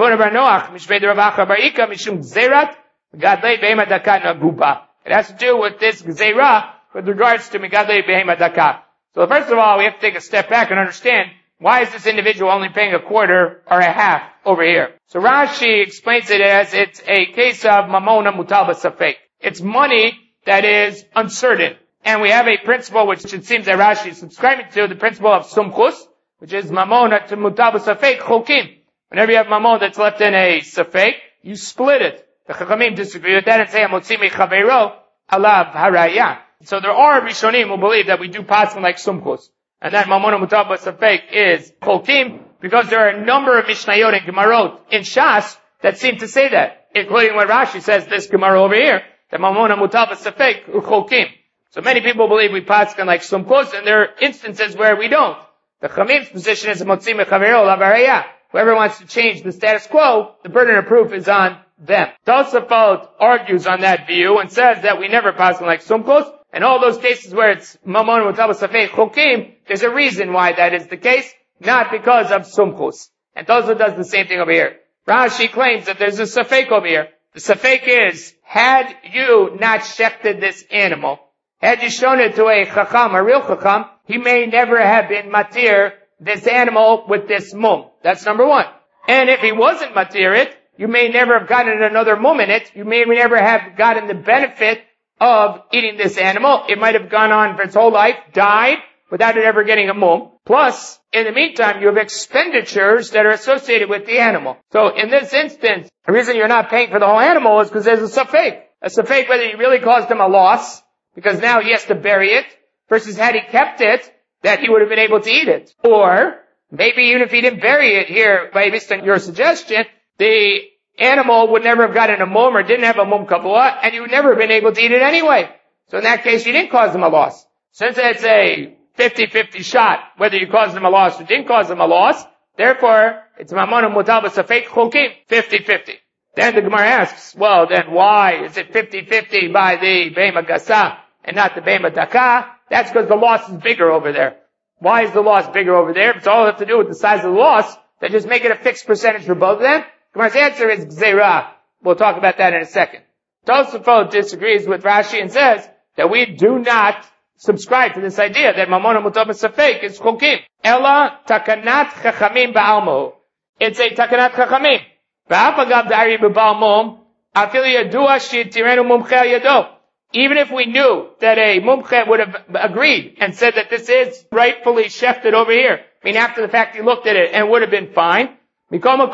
has to do with this gzeira with regards to Megadle Behema Daka. So first of all, we have to take a step back and understand why is this individual only paying a quarter or a half over here. So Rashi explains it as it's a case of Mamona Mutalba Safek. It's money that is uncertain. And we have a principle which it seems that Rashi is subscribing to, the principle of Sumchus, which is Mamona to Mutalba Safek Chokim. Whenever you have mamon that's left in a safek, you split it. The Chachamim disagree with that and say, Amotzimi Chaveiro Alav Haraya. So there are Rishonim who believe that we do pass like Sumchus. And that mamon mutabah safek is Chokim, because there are a number of Mishnayot and Gemarot in Shas that seem to say that, including what Rashi says, this Gemara over here, that mamon mutabah safek Chokim. So many people believe we pass like Sumchus, and there are instances where we don't. The Chachamim's position is Amotzimi Chaveiro Alav Haraya. Whoever wants to change the status quo, the burden of proof is on them. Tosafot argues on that view and says that we never pass like Sumkos, and all those cases where it's Mamon Mutabah Safek Chokim, there's a reason why that is the case, not because of Sumkos. And Tosafot does the same thing over here. Rashi claims that there's a Safek over here. The Safek is, had you not shechted this animal, had you shown it to a Chacham, a real Chacham, he may never have been matir this animal with this mum. That's number one. And if he wasn't matir it, you may never have gotten another mum in it. You may never have gotten the benefit of eating this animal. It might have gone on for its whole life, died, without it ever getting a mum. Plus, in the meantime, you have expenditures that are associated with the animal. So in this instance, the reason you're not paying for the whole animal is because there's a safek. A safek whether you really caused him a loss, because now he has to bury it, versus had he kept it, that he would have been able to eat it. Or, maybe even if he didn't bury it here, based on your suggestion, the animal would never have gotten a mum or didn't have a mum kabua, and you would never have been able to eat it anyway. So in that case, you didn't cause him a loss. Since it's a 50-50 shot, whether you caused him a loss or didn't cause him a loss, therefore, it's mamon mutalba safek chokim, 50-50. Then the Gemara asks, well, then why is it 50-50 by the Behema Gasa and not the Behema Daka? That's because the loss is bigger over there. Why is the loss bigger over there? If it's all have to do with the size of the loss, then just make it a fixed percentage for both of them. Gemara's answer is Gzeira. We'll talk about that in a second. Tosafot disagrees with Rashi and says that we do not subscribe to this idea that Mamona Mutabah Safek is Chokim. Ella Takanat Chachamim Ba'almo. It's a Takanat Chachamim. Ba'apagav Dari B'Ba'almom Afili Yadua Shetirenu Mumchel Yado. Even if we knew that a mumche would have agreed and said that this is rightfully shefted over here, mean after the fact he looked at it and it would have been fine. There's always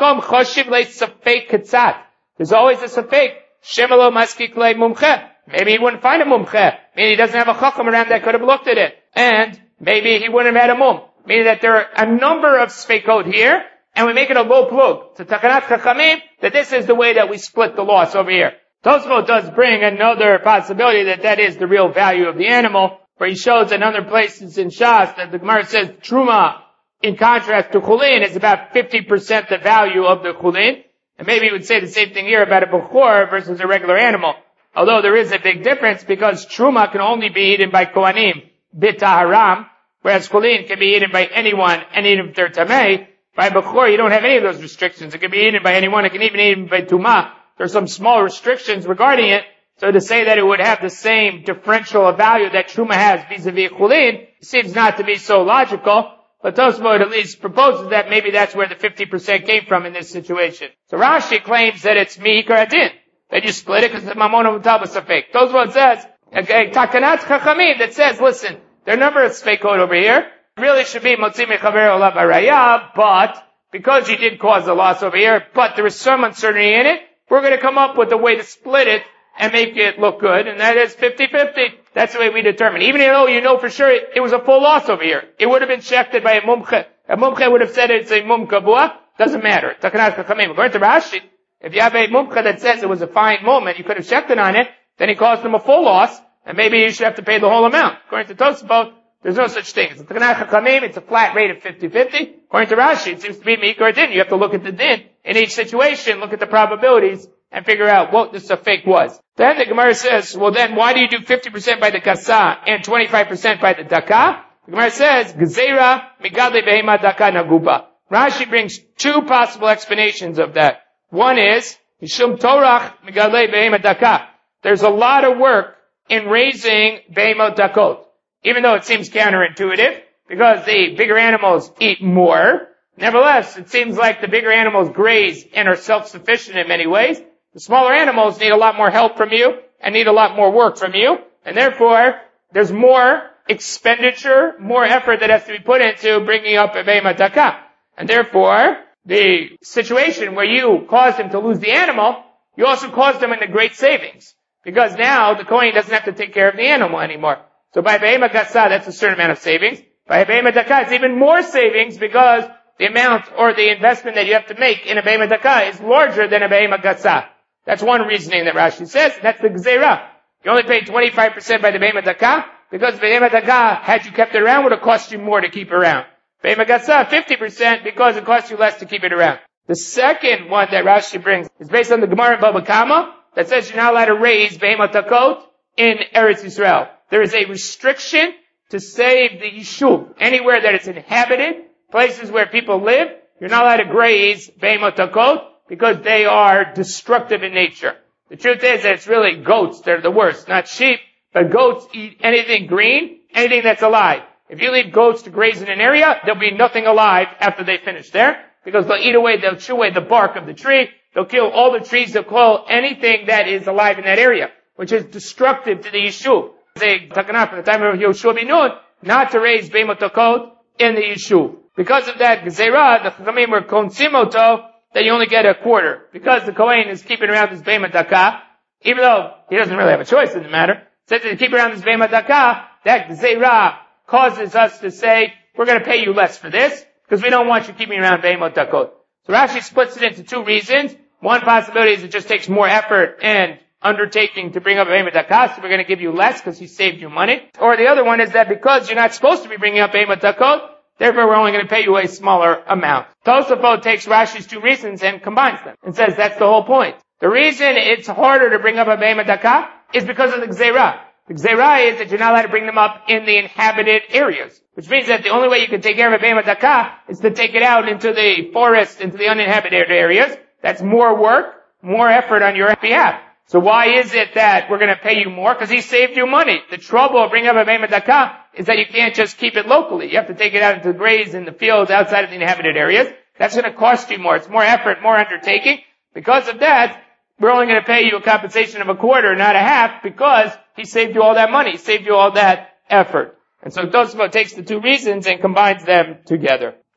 a safek. Shemalo maskik le mumche. Maybe he wouldn't find a mumche. Meaning he doesn't have a chacham around that could have looked at it. And maybe he wouldn't have had a mum. Meaning that there are a number of sfeikot here, and we make it a low plug. To takanat chachamim, that this is the way that we split the loss over here. Tosfot does bring another possibility that is the real value of the animal, where he shows in other places in Shas that the Gemara says Truma, in contrast to Chulin, is about 50% the value of the Chulin. And maybe he would say the same thing here about a Bechor versus a regular animal. Although there is a big difference because Truma can only be eaten by Kohanim, B'Taharam, whereas Chulin can be eaten by anyone, and even if they're Tamei. By Bechor, you don't have any of those restrictions. It can be eaten by anyone, it can even be eaten by Tumah. There's some small restrictions regarding it. So to say that it would have the same differential of value that Truma has vis-a-vis Chulin seems not to be so logical. But Tosfot at least proposes that maybe that's where the 50% came from in this situation. So Rashi claims that it's mi'ikar adin, that you split it because the mamon of mutal b'safek. Tosfot says, takanat chachamim, that says, listen, there are a number of sfeikot over here. It really should be motzi mechaver olav araya, but because you did cause a loss over here, but there is some uncertainty in it, we're going to come up with a way to split it and make it look good, and that is 50-50. That's the way we determine. Even though you know for sure it was a full loss over here. It would have been checked by a mumche. A mumche would have said it's a mum kabua. Doesn't matter. Takanat chachamim. According to Rashi, if you have a mumche that says it was a fine mum and you could have checked it on it, then he caused him a full loss, and maybe you should have to pay the whole amount. According to Tosfot, there's no such thing. It's Takanat chachamim. It's a flat rate of 50-50. According to Rashi, it seems to be mi'ikar din. You have to look at the din in each situation, look at the probabilities, and figure out what the safek was. Then the Gemara says, well then why do you do 50% by the kasa and 25% by the daka? The Gemara says, Gezerah migadle behema daka naguba. Rashi brings two possible explanations of that. One is, Mishum torach migadle behema daka. There's a lot of work in raising behemot dakot. Even though it seems counterintuitive, because the bigger animals eat more. Nevertheless, it seems like the bigger animals graze and are self-sufficient in many ways. The smaller animals need a lot more help from you and need a lot more work from you. And therefore, there's more expenditure, more effort that has to be put into bringing up a behemah daka. And therefore, the situation where you caused him to lose the animal, you also caused him into great savings. Because now the Kohen doesn't have to take care of the animal anymore. So by behemah gasa, that's a certain amount of savings. By behemah daka, it's even more savings because the amount or the investment that you have to make in a behemah daka is larger than a behemah gasa. That's one reasoning that Rashi says. That's the Gezerah. You only pay 25% by the behemah daka, because behemah daka, had you kept it around, would have cost you more to keep it around. Behemah gasa, 50%, because it costs you less to keep it around. The second one that Rashi brings is based on the Gemara in Baba Kama, that says you're not allowed to raise behemah dakot in Eretz Yisrael. There is a restriction to save the Yishuv. Anywhere that it's inhabited, places where people live, you're not allowed to graze behemah dakot, because they are destructive in nature. The truth is that it's really goats that are the worst, not sheep, but goats eat anything green, anything that's alive. If you leave goats to graze in an area, there'll be nothing alive after they finish there, because they'll chew away the bark of the tree, they'll kill all the trees, they'll kill anything that is alive in that area, which is destructive to the Yishuv. They taken from the time of Yoshua bin Nun, not to raise behemot dakot in the Yishuv. Because of that Gezerah, the Chachamim were konsimoto, that you only get a quarter. Because the Kohen is keeping around this behemah daka, even though he doesn't really have a choice in the matter, says to keep around this behemah daka, that Gezerah causes us to say, we're going to pay you less for this, because we don't want you keeping around behemot dakot. So Rashi splits it into two reasons. One possibility is it just takes more effort and undertaking to bring up behemot daka, so we're going to give you less because he saved you money. Or the other one is that because you're not supposed to be bringing up behemot dakot, therefore, we're only going to pay you a smaller amount. Tosafot takes Rashi's two reasons and combines them and says that's the whole point. The reason it's harder to bring up a behemah daka is because of the Gezerah. The Gezerah is that you're not allowed to bring them up in the inhabited areas, which means that the only way you can take care of a behemah daka is to take it out into the forest, into the uninhabited areas. That's more work, more effort on your behalf. So why is it that we're going to pay you more? Because he saved you money. The trouble of bringing up a behemah daka is that you can't just keep it locally. You have to take it out into graze in the fields outside of the inhabited areas. That's going to cost you more. It's more effort, more undertaking. Because of that, we're only going to pay you a compensation of a quarter, not a half, because he saved you all that money. He saved you all that effort. And so Tosafot takes the two reasons and combines them together.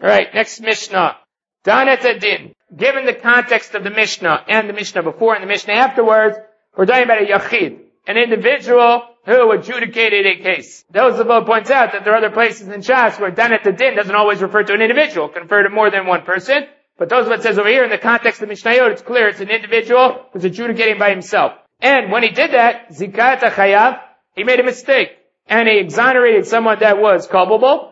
Alright, next Mishnah. Danet Adin. Given the context of the Mishnah and the Mishnah before and the Mishnah afterwards, we're talking about a Yachid, an individual who adjudicated a case. Dozabot points out that there are other places in Shas where Danet Adin doesn't always refer to an individual, it can refer to more than one person. But Dozabot says over here in the context of Mishnayot, it's clear it's an individual who's adjudicating by himself. And when he did that, Zikat HaChayav, he made a mistake. And he exonerated someone that was culpable,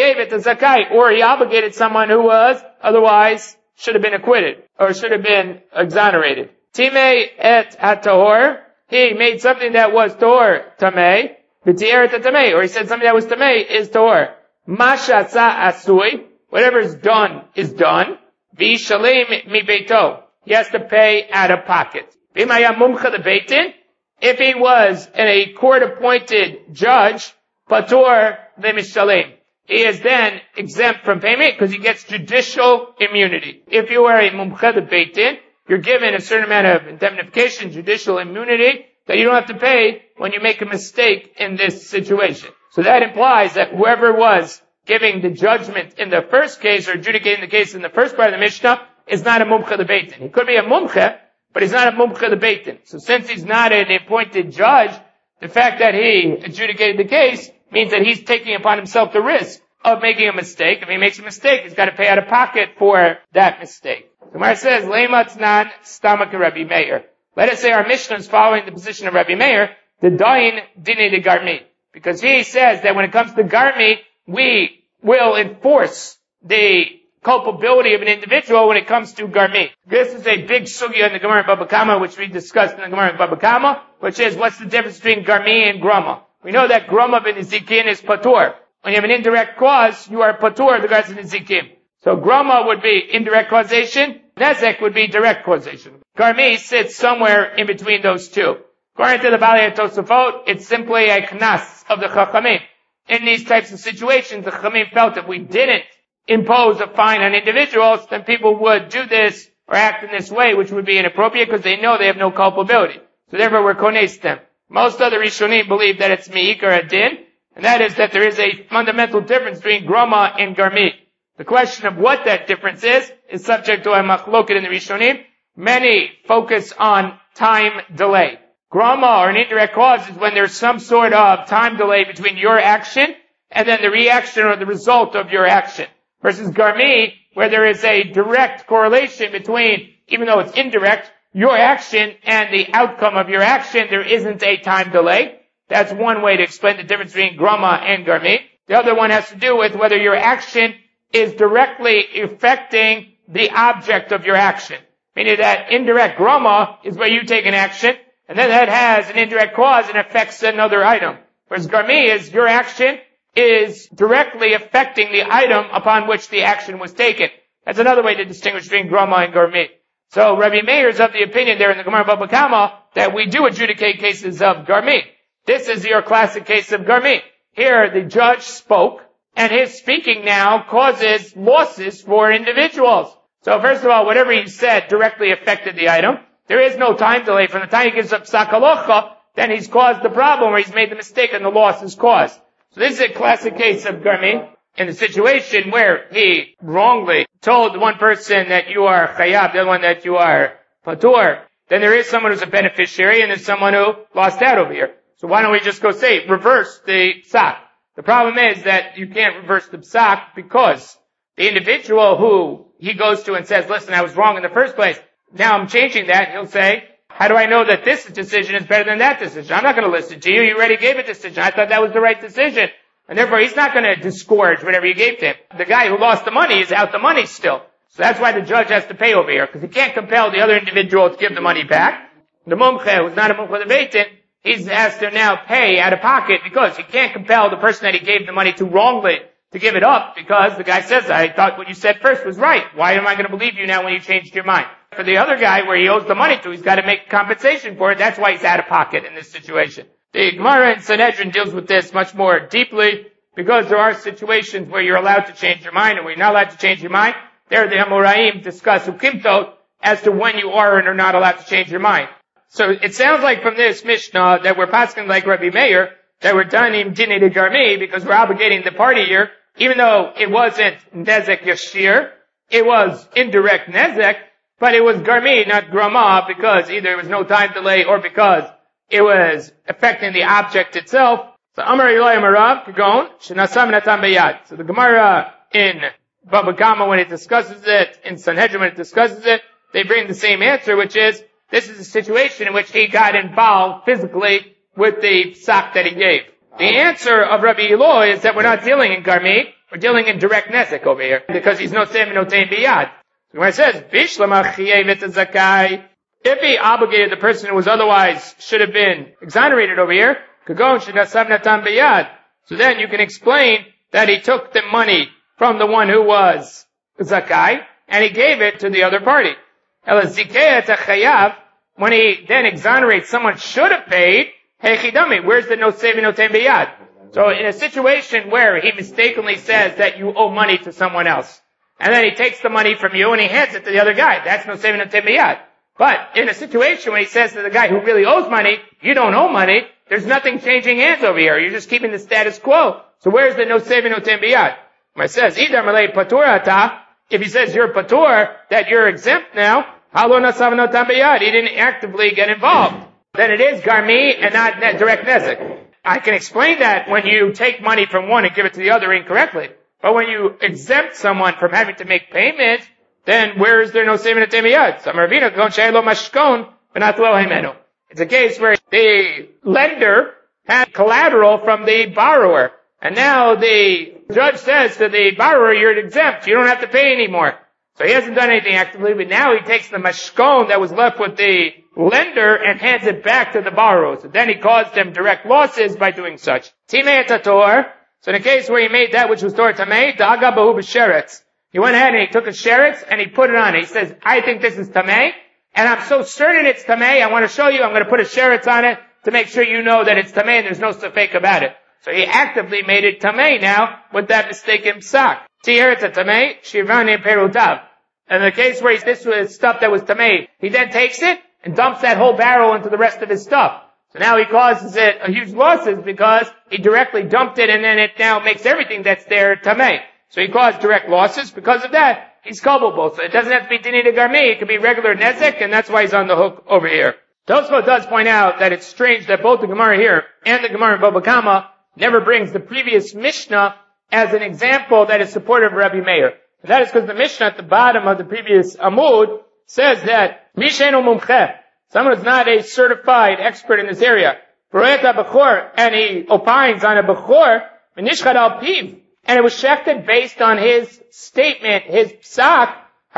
or he obligated someone who was otherwise should have been acquitted, or should have been exonerated. Timei et atahor, he made something that was tahor tamei, v'tier et tamei, or he said something that was tamei is tahor. Mashatza asui, whatever is done is done. V'shalim mi beito, he has to pay out of pocket. V'maya mumcha the beitin, if he was a court-appointed judge, patur v'mishalim, he is then exempt from payment because he gets judicial immunity. If you are a mumcha the beitin, you're given a certain amount of indemnification, judicial immunity, that you don't have to pay when you make a mistake in this situation. So that implies that whoever was giving the judgment in the first case or adjudicating the case in the first part of the Mishnah is not a mumcha the beitin. He could be a mumcha, but he's not a mumcha the beitin. So since he's not an appointed judge, the fact that he adjudicated the case means that he's taking upon himself the risk of making a mistake. If he makes a mistake, he's got to pay out of pocket for that mistake. Gemara says, Leimatznan stamak Rabbi Meir. Let us say our Mishnah is following the position of Rabbi Meir, the dain dine de garmi. Because he says that when it comes to garmi, we will enforce the culpability of an individual when it comes to garmi. This is a big sugya in the Gemara Baba Kama, which we discussed in the Gemara Baba Kama, which is what's the difference between garmi and grama. We know that grama b'nizikin is patur. When you have an indirect cause, you are patur regards to nizikim. So grama would be indirect causation, nezek would be direct causation. Garmi sits somewhere in between those two. According to the Balei Tosafot, it's simply a knas of the Chachamim. In these types of situations, the Chachamim felt that we didn't impose a fine on individuals, then people would do this or act in this way, which would be inappropriate because they know they have no culpability. So therefore we're kones them. Most other Rishonim believe that it's mi'ikar adin, and that is that there is a fundamental difference between grama and garmi. The question of what that difference is subject to a machloket in the Rishonim. Many focus on time delay. Grama, or an indirect cause, is when there's some sort of time delay between your action and then the reaction or the result of your action. Versus garmi, where there is a direct correlation between, even though it's indirect, your action and the outcome of your action, there isn't a time delay. That's one way to explain the difference between grama and garmi. The other one has to do with whether your action is directly affecting the object of your action. Meaning that indirect grama is where you take an action, and then that has an indirect cause and affects another item. Whereas garmi is your action is directly affecting the item upon which the action was taken. That's another way to distinguish between grama and garmi. So Rabbi Meir is of the opinion there in the Gemara Baba Kama that we do adjudicate cases of garmi. This is your classic case of garmi. Here the judge spoke, and his speaking now causes losses for individuals. So first of all, whatever he said directly affected the item. There is no time delay. From the time he gives up psak halacha, then he's caused the problem or he's made the mistake and the loss is caused. So this is a classic case of garmi. In the situation where he wrongly told one person that you are chayab, the other one that you are patur, then there is someone who's a beneficiary and there's someone who lost out over here. So why don't we just go say, reverse the psak? The problem is that you can't reverse the psak because the individual who he goes to and says, listen, I was wrong in the first place, now I'm changing that, he'll say, how do I know that this decision is better than that decision? I'm not going to listen to you. You already gave a decision. I thought that was the right decision. And therefore, he's not going to disgorge whatever you gave to him. The guy who lost the money is out the money still. So that's why the judge has to pay over here, because he can't compel the other individual to give the money back. The mumche, who's not a mumche of the beitin, he's asked to now pay out of pocket because he can't compel the person that he gave the money to wrongly to give it up because the guy says, I thought what you said first was right. Why am I going to believe you now when you changed your mind? For the other guy where he owes the money to, he's got to make compensation for it. That's why he's out of pocket in this situation. The Gemara in Sanhedrin deals with this much more deeply because there are situations where you're allowed to change your mind and where you're not allowed to change your mind. There the Amoraim discuss ukimtot as to when you are and are not allowed to change your mind. So it sounds like from this Mishnah that we're pasking like Rabbi Meir, that we're danim dinei de garmi because we're obligating the party here even though it wasn't nezek yashir, it was indirect nezek, but it was garmi, not grama, because either it was no time delay or because it was affecting the object itself. So Amar Ilay Amarav Kagon Shenasam Natam Bayad. So the Gemara in Baba Kama, when it discusses it, in Sanhedrin when it discusses it, they bring the same answer, which is this is a situation in which he got involved physically with the psak that he gave. The answer of Rabbi Eloi is that we're not dealing in garmi, we're dealing in direct nezek over here, because he's no sem no tein biyad. So when it says Bishlama Chiyevit Zakai, if he obligated the person who was otherwise should have been exonerated over here, Kagon Shenasam Natam Bayad. So then you can explain that he took the money from the one who was Zakai, and he gave it to the other party. When he then exonerates someone should have paid, Hechidami, where's the no saving no ten biyad? So in a situation where he mistakenly says that you owe money to someone else, and then he takes the money from you and he hands it to the other guy, that's no saving no ten biyad. But in a situation when he says to the guy who really owes money, you don't owe money, there's nothing changing hands over here. You're just keeping the status quo. So where's the no saving no ten biyad? When it says, Idar malay patur ata, if he says you're patur, that you're exempt now, halo nasav no ten biyad, he didn't actively get involved. Then it is garmi and not direct nezek. I can explain that when you take money from one and give it to the other incorrectly. But when you exempt someone from having to make payment, then where is there no saving no ten biyad? It's a case where the lender had collateral from the borrower. And now the judge says to the borrower, you're exempt. You don't have to pay anymore. So he hasn't done anything actively, but now he takes the mashkon that was left with the lender and hands it back to the borrower. So then he caused them direct losses by doing such. Timei tator. So in the case where he made that which was Torah Tamei, Da'aga Bahu b'sheretz. He went ahead and he took a sheretz and he put it on it. He says, I think this is Tamei, and I'm so certain it's Tamei, I want to show you, I'm going to put a sheretz on it to make sure you know that it's Tamei and there's no safek about it. So he actively made it Tamei now with that mistaken psak. Tiyeretz Tamei, Shirvani Perutav. And in the case where this was stuff that was Tamei, he then takes it and dumps that whole barrel into the rest of his stuff. So now he causes it a huge losses because he directly dumped it and then it now makes everything that's there Tamei. So he caused direct losses. Because of that, he's culpable. So it doesn't have to be Dini de Garmi. It could be regular Nezek, and that's why he's on the hook over here. Tosfot does point out that it's strange that both the Gemara here and the Gemara in Baba Kama never brings the previous Mishnah as an example that is supportive of Rabbi Meir. And that is because the Mishnah at the bottom of the previous Amud says that Mishenu Mumcheh, someone who's not a certified expert in this area, and he opines on a Bechor, Nishchad al Piv, and it was shechted based on his statement, his psak,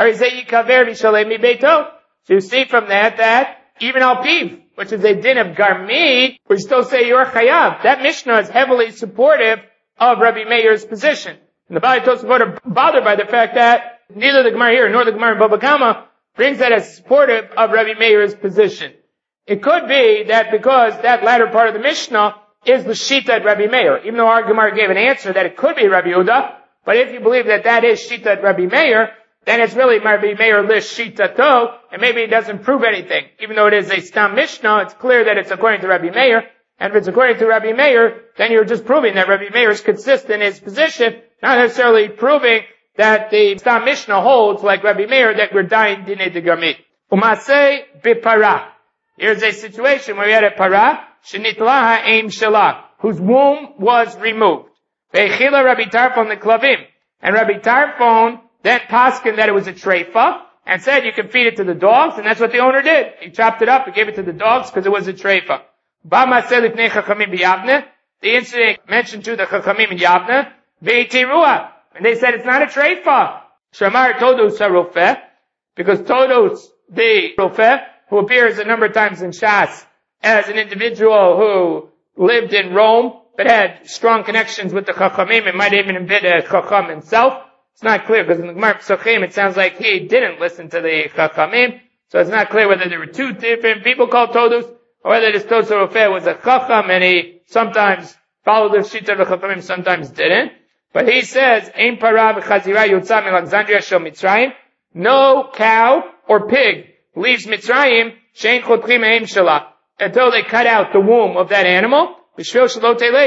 so you see from that even al Piv, which is a din of Garmi, we still say you're chayav. That Mishnah is heavily supportive of Rabbi Meir's position. And the Bali Tosafot are bothered by the fact that neither the Gemara here nor the Gemara in Baba Kama brings that as supportive of Rabbi Meir's position. It could be that because that latter part of the Mishnah is the Shita at Rabbi Meir, even though our Gemara gave an answer that it could be Rabbi Yehuda, but if you believe that that is Shita at Rabbi Meir, then it's really Rabbi Meir list Shita to, and maybe it doesn't prove anything. Even though it is a Stam Mishnah, it's clear that it's according to Rabbi Meir, and if it's according to Rabbi Meir, then you're just proving that Rabbi Meir is consistent in his position, not necessarily proving that the Stam Mishnah holds, like Rabbi Meir, that we're dying Dinei de Garmit. Umasei bipara. Here's a situation where we had a para, shenitlaha aim shelah, whose womb was removed. Ve'echila Rabbi Tarfon the klavim. And Rabbi Tarfon then paskin that it was a treifa, and said you can feed it to the dogs, and that's what the owner did. He chopped it up and gave it to the dogs because it was a treifa. Ba'maseh lifnei chachamim b'Yavne, the incident mentioned to the chachamim in Yavne, ve'itiruah, and they said it's not a treifa. Shamar Todos Sarofeh, because Todos, the Rofeh, who appears a number of times in Shas as an individual who lived in Rome, but had strong connections with the Chachamim, it might even have been a Chacham himself. It's not clear, because in the Gemara Pesachim it sounds like he didn't listen to the Chachamim, so it's not clear whether there were two different people called Todos, or whether this Todos Rofeh was a Chacham, and he sometimes followed the Shita of the Chachamim, sometimes didn't. But he says, Ein para v'chazira yotzah mil'Alexandria shel Mitzrayim, no cow or pig leaves Mitzrayim, shein chotchim eim shelah, until they cut out the womb of that animal, b'shvil shelo teleid,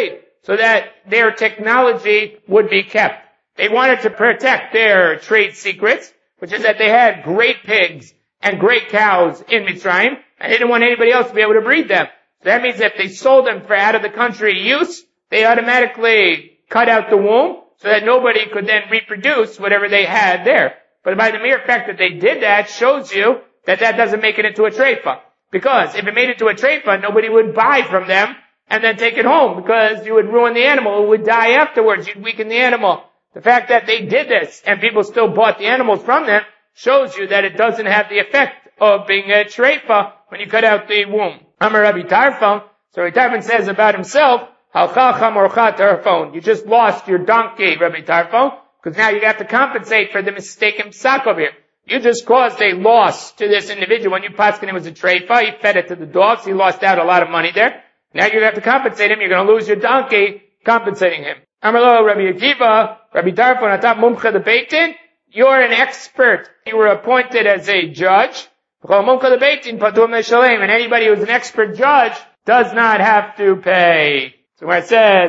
so that their technology would be kept. They wanted to protect their trade secrets, which is that they had great pigs and great cows in Mitzrayim, and they didn't want anybody else to be able to breed them. So that means that if they sold them for out of the country use, they automatically cut out the womb so that nobody could then reproduce whatever they had there. But by the mere fact that they did that shows you that that doesn't make it into a treifa. Because if it made it to a treifa, nobody would buy from them and then take it home, because you would ruin the animal. It would die afterwards. You'd weaken the animal. The fact that they did this and people still bought the animals from them shows you that it doesn't have the effect of being a treifa when you cut out the womb. Amar Rabbi Tarfon, so Rabbi Tarfon says about himself, you just lost your donkey, Rabbi Tarfon, because now you have to compensate for the mistaken psak over here. You just caused a loss to this individual. When you paskin him was a treifa, he fed it to the dogs, he lost out a lot of money there. Now you have to compensate him, you're going to lose your donkey compensating him. Amarlo, Rabbi Akiva, Rabbi Tarfon, Atap Mumcha the Beitin, you're an expert. You were appointed as a judge. And anybody who's an expert judge does not have to pay. So where it says,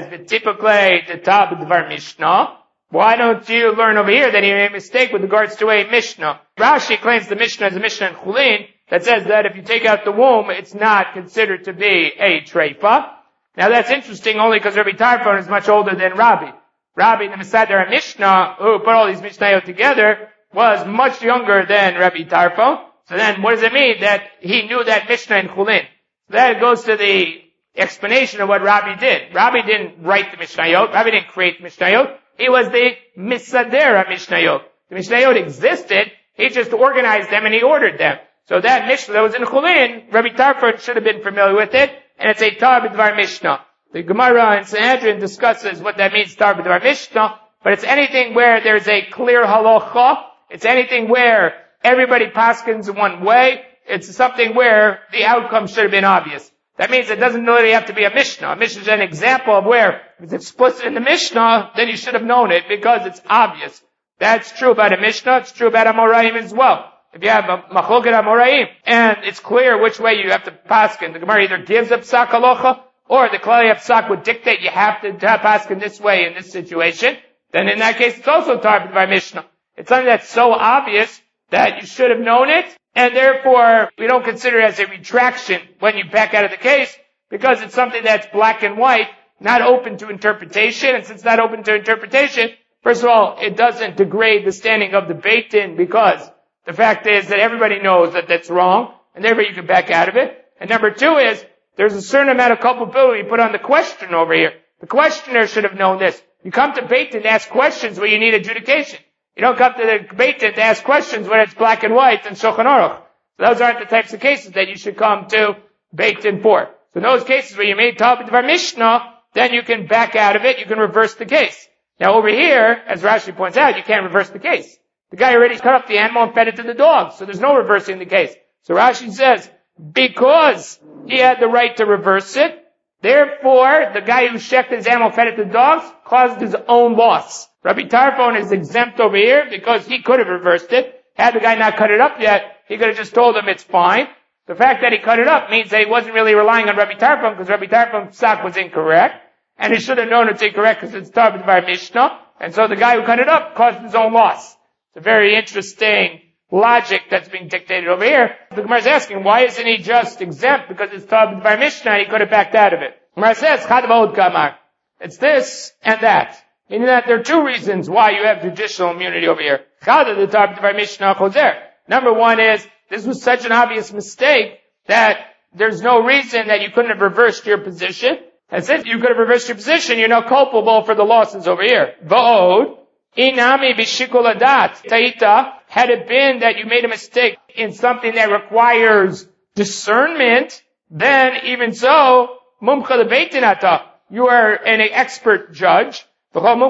why don't you learn over here that he made a mistake with regards to a Mishnah? Rashi claims the Mishnah is a Mishnah in Chulin that says that if you take out the womb, it's not considered to be a treifa. Now that's interesting only because Rabbi Tarfon is much older than Rabbi. Rabbi, the Mesader Mishnah, who put all these Mishnayot together, was much younger than Rabbi Tarfon. So then what does it mean that he knew that Mishnah in Chulin? So that goes to the explanation of what Rabbi did. Rabbi didn't write the Mishnayot. Rabbi didn't create the Mishnayot. He was the Mesader Mishnayot. The Mishnayot existed. He just organized them and he ordered them. So that Mishnah that was in Chulin, Rabbi Tarfon should have been familiar with it, and it's a Tar B'Dvar Mishnah. The Gemara in Sanhedrin discusses what that means, Tar B'Dvar Mishnah, but it's anything where there's a clear halacha. It's anything where everybody paskins in one way. It's something where the outcome should have been obvious. That means it doesn't really have to be a Mishnah. A Mishnah is an example of where if it's explicit in the Mishnah, then you should have known it because it's obvious. That's true about a Mishnah. It's true about Amoraim as well. If you have a Machloket Amoraim, and it's clear which way you have to paskin, the Gemara either gives a psak halacha, or the Klali psak would dictate you have to paskin this way in this situation, then in that case it's also Tar B'Dvar Mishnah. It's something that's so obvious that you should have known it, and therefore we don't consider it as a retraction when you back out of the case, because it's something that's black and white, not open to interpretation, and since it's not open to interpretation, first of all, it doesn't degrade the standing of the Beit Din, because the fact is that everybody knows that that's wrong, and therefore you can back out of it. And number two is, there's a certain amount of culpability put on the questioner over here. The questioner should have known this. You come to Beit Din to ask questions where you need adjudication. You don't come to the Beit Din to ask questions when it's black and white and Shulchan Aruch. So those aren't the types of cases that you should come to Beit Din for. So in those cases where you made Tar B'Dvar Mishnah, then you can back out of it, you can reverse the case. Now over here, as Rashi points out, you can't reverse the case. The guy already cut up the animal and fed it to the dogs, so there's no reversing the case. So Rashi says, because he had the right to reverse it, therefore, the guy who shechted his animal, fed it to the dogs, caused his own loss. Rabbi Tarfon is exempt over here because he could have reversed it. Had the guy not cut it up yet, he could have just told him it's fine. The fact that he cut it up means that he wasn't really relying on Rabbi Tarfon because Rabbi Tarfon's psak was incorrect. And he should have known it's incorrect because it's Tar B'Dvar Mishnah. And so the guy who cut it up caused his own loss. It's a very interesting logic that's being dictated over here. The Gemara is asking, why isn't he just exempt because it's Tar B'Dvar Mishnah and he could have backed out of it? The Gemara says, Chad V'od Kamar. It's this and that. Meaning that there are two reasons why you have judicial immunity over here. Chad the Tar B'Dvar Mishnah Choser. Number one is, this was such an obvious mistake that there's no reason that you couldn't have reversed your position. And since you could have reversed your position, you're now culpable for the losses over here. V'od. Inami b'shikul adat taita, had it been that you made a mistake in something that requires discernment, then even so, mumcha lebeitin ata, you are an expert judge. And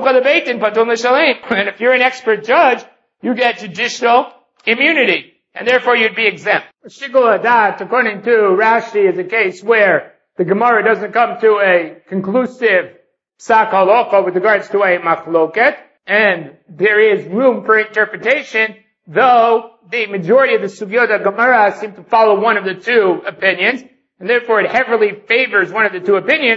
if you're an expert judge, you get judicial immunity, and therefore you'd be exempt. Shikul adat, according to Rashi, is a case where the Gemara doesn't come to a conclusive psak halacha with regards to a machloket, and there is room for interpretation, though the majority of the Sugiyot of Gemara seem to follow one of the two opinions, and therefore it heavily favors one of the two opinions.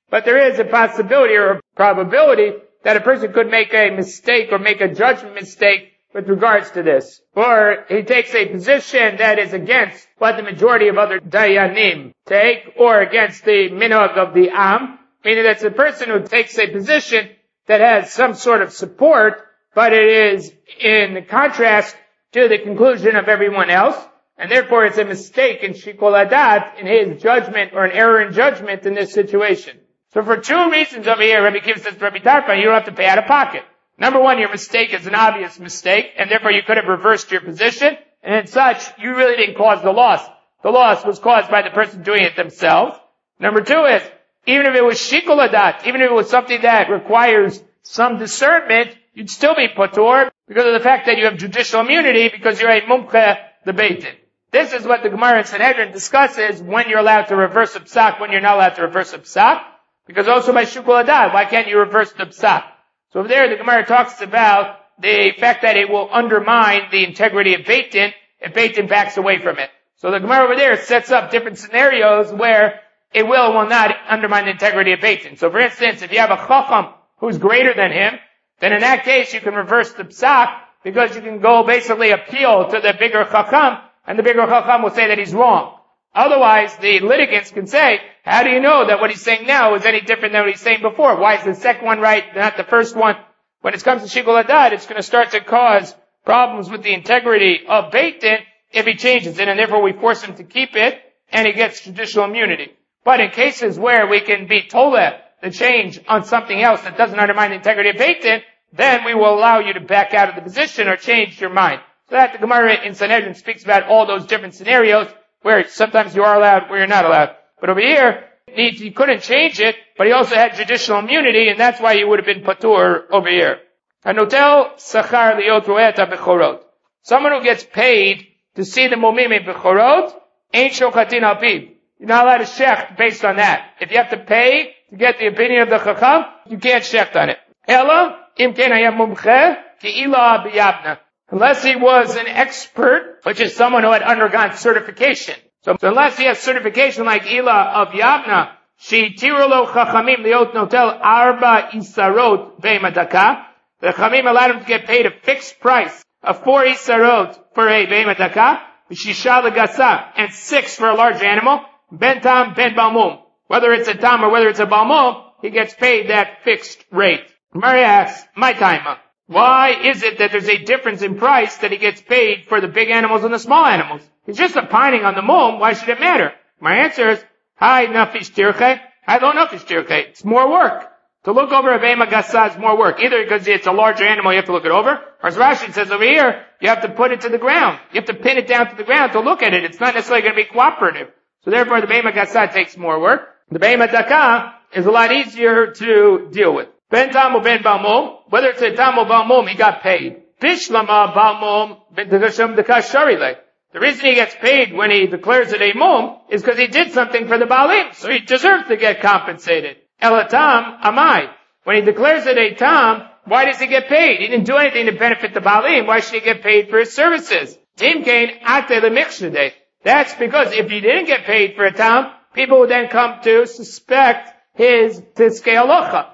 but there is a possibility or a probability that a person could make a mistake or make a judgment mistake with regards to this. Or he takes a position that is against what the majority of other dayanim take, or against the minhag of the am, meaning that's a person who takes a position that has some sort of support, but it is in contrast to the conclusion of everyone else, and therefore it's a mistake in shikol hadat, in his judgment, or an error in judgment in this situation. So for two reasons over here, Rabbi Kiva says to Rabbi Tarfon, you don't have to pay out of pocket. Number one, your mistake is an obvious mistake, and therefore you could have reversed your position, and as such, you really didn't cause the loss. The loss was caused by the person doing it themselves. Number two is, even if it was shikol hadat, even if it was something that requires some discernment, you'd still be patur because of the fact that you have judicial immunity because you're a mumche the Beit Din. This is what the Gemara in Sanhedrin discusses when you're allowed to reverse a psak, when you're not allowed to reverse a psak. Because also by shikol hadat, why can't you reverse the psak? So over there, the Gemara talks about the fact that it will undermine the integrity of Beit Din if Beit Din backs away from it. So the Gemara over there sets up different scenarios where it will not undermine the integrity of Beit Din. So for instance, if you have a chacham who's greater than him, then in that case you can reverse the psak because you can go basically appeal to the bigger chacham, and the bigger chacham will say that he's wrong. Otherwise, the litigants can say, how do you know that what he's saying now is any different than what he's saying before? Why is the second one right, not the first one? When it comes to shikol hadat, it's going to start to cause problems with the integrity of Beit Din if he changes it, and therefore we force him to keep it, and he gets judicial immunity. But in cases where we can be told the change on something else that doesn't undermine the integrity of Beit Din, then we will allow you to back out of the position or change your mind. So that the Gemara in Sanhedrin speaks about all those different scenarios where sometimes you are allowed, where you're not allowed. But over here, he couldn't change it, but he also had judicial immunity, and that's why he would have been patur over here. Hanotel sachar liot ro'eta bechorot. Someone who gets paid to see the mumim in bechorot, ain't shochatin al piv. You're not allowed to shecht based on that. If you have to pay to get the opinion of the chacham, you can't shecht on it. Ela im ken hayam mumche ki ila biyabna. Unless he was an expert, which is someone who had undergone certification. So unless he has certification like Ila of Yavna, she tirolo chachamim liot notel arba isarot be'madaka. The chachamim allowed him to get paid a fixed price of 4 isarot for a be'madaka, v'shisha legasa, and 6 for a large animal, ben tam ben balmum. Whether it's a tam or whether it's a balmum, he gets paid that fixed rate. Mary asks, my time. Why is it that there's a difference in price that he gets paid for the big animals and the small animals? He's just opining on the mum. Why should it matter? My answer is, hi nafish tirche. I don't nafish tirche. It's more work. To look over a be'ema gasa is more work. Either because it's a larger animal, you have to look it over, or as Rashi says over here, you have to put it to the ground. You have to pin it down to the ground to look at it. It's not necessarily going to be cooperative. So therefore the be'ema gasa takes more work. The be'ema daka is a lot easier to deal with. Ben tam or ben balmum, whether it's a tam or balmum, he got paid. Bishlama balmum ben tegasham dekasharile. The reason he gets paid when he declares it a mum is because he did something for the balim, so he deserves to get compensated. Elatam amai. When he declares it a tam, why does he get paid? He didn't do anything to benefit the balim. Why should he get paid for his services? Timkein ate lemikshade. That's because if he didn't get paid for a tam, people would then come to suspect his tiskei alocha.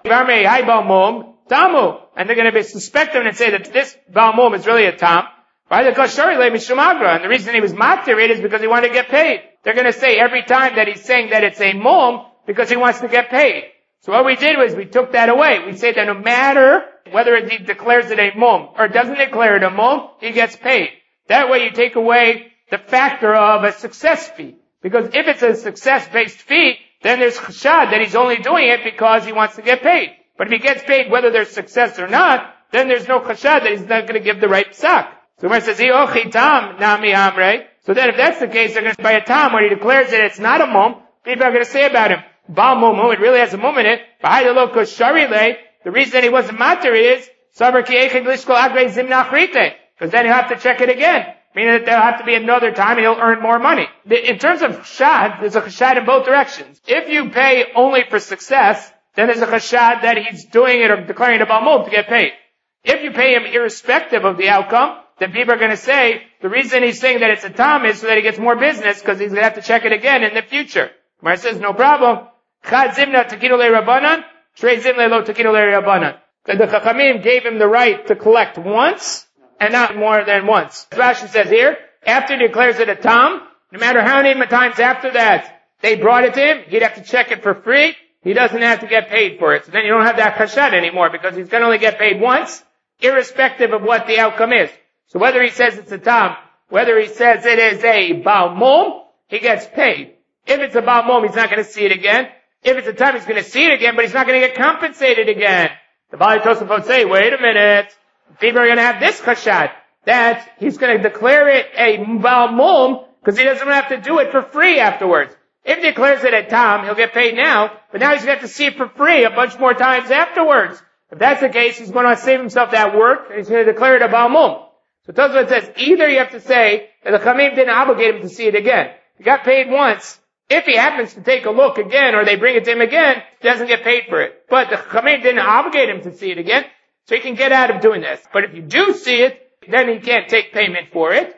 Tamu. And they're going to be suspect him and say that this balmum is really a tam. Right? And the reason he was matir it is because he wanted to get paid. They're going to say every time that he's saying that it's a mum because he wants to get paid. So what we did was we took that away. We say that no matter whether he declares it a mum or doesn't declare it a mum, he gets paid. That way you take away the factor of a success fee. Because if it's a success-based fee, then there's chashad that he's only doing it because he wants to get paid. But if he gets paid whether there's success or not, then there's no chashad that he's not going to give the right psak. So when it says, tam nami amre, so then if that's the case, they're going to buy a tam when he declares that it's not a mum, people are going to say about him, Baal mum, it really has a mum in it, the reason that he wasn't matir is, because then he'll have to check it again. Meaning that there'll have to be another time and he'll earn more money. In terms of chashad, there's a chashad in both directions. If you pay only for success, then there's a chashad that he's doing it or declaring it a balmum to get paid. If you pay him irrespective of the outcome, then people are going to say, the reason he's saying that it's a tam is so that he gets more business because he's going to have to check it again in the future. Where it says, no problem. Chad zimna takidu le rabbanan, trei zimna lo takidu le rabbanan. The Chachamim gave him the right to collect once, and not more than once. Rashi says here, after he declares it a tam, no matter how many times after that they brought it to him, he'd have to check it for free. He doesn't have to get paid for it. So then you don't have that chashad anymore, because he's going to only get paid once, irrespective of what the outcome is. So whether he says it's a tam, whether he says it is a Baal Mum, he gets paid. If it's a Baal Mum, he's not going to see it again. If it's a tam, he's going to see it again, but he's not going to get compensated again. The Bali Tosafot say, wait a minute, people are going to have this chashad, that he's going to declare it a Baal Mum, because he doesn't have to do it for free afterwards. If he declares it a tam, he'll get paid now, but now he's going to have to see it for free a bunch more times afterwards. If that's the case, he's going to save himself that work, and he's going to declare it a Baal Mum. So Tosafot says, either you have to say that the Chamim didn't obligate him to see it again. He got paid once. If he happens to take a look again, or they bring it to him again, he doesn't get paid for it. But the Chamim didn't obligate him to see it again, so he can get out of doing this. But if you do see it, then he can't take payment for it.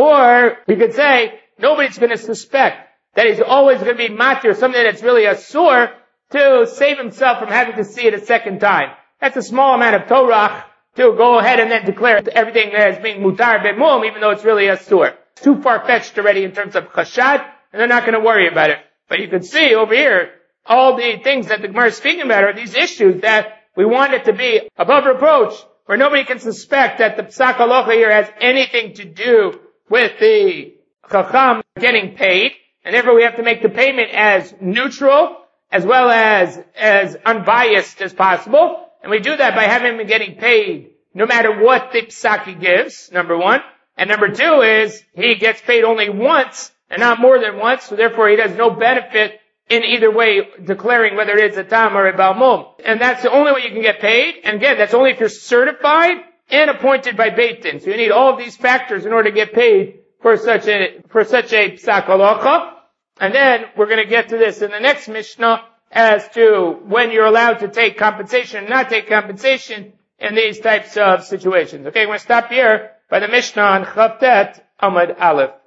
Or he could say, nobody's going to suspect that he's always going to be matir, something that's really a sur, to save himself from having to see it a second time. That's a small amount of Torah to go ahead and then declare everything as being mutar b'mum, even though it's really a sur. It's too far-fetched already in terms of chashad, and they're not going to worry about it. But you can see over here, all the things that the Gemara is speaking about are these issues that we want it to be above reproach, where nobody can suspect that the Psak Halacha here has anything to do with the Chacham getting paid, and therefore we have to make the payment as neutral, as well as unbiased as possible. And we do that by having him getting paid no matter what the Psak he gives, number one. And number two is, he gets paid only once, and not more than once, so therefore he has no benefit in either way declaring whether it is a tam or a Baal Mum. And that's the only way you can get paid. And again, that's only if you're certified and appointed by Beit Din. So you need all of these factors in order to get paid for such a Psak Halacha. And then we're going to get to this in the next Mishnah as to when you're allowed to take compensation and not take compensation in these types of situations. Okay, we're going to stop here by the Mishnah on Chavtet Amud Aleph.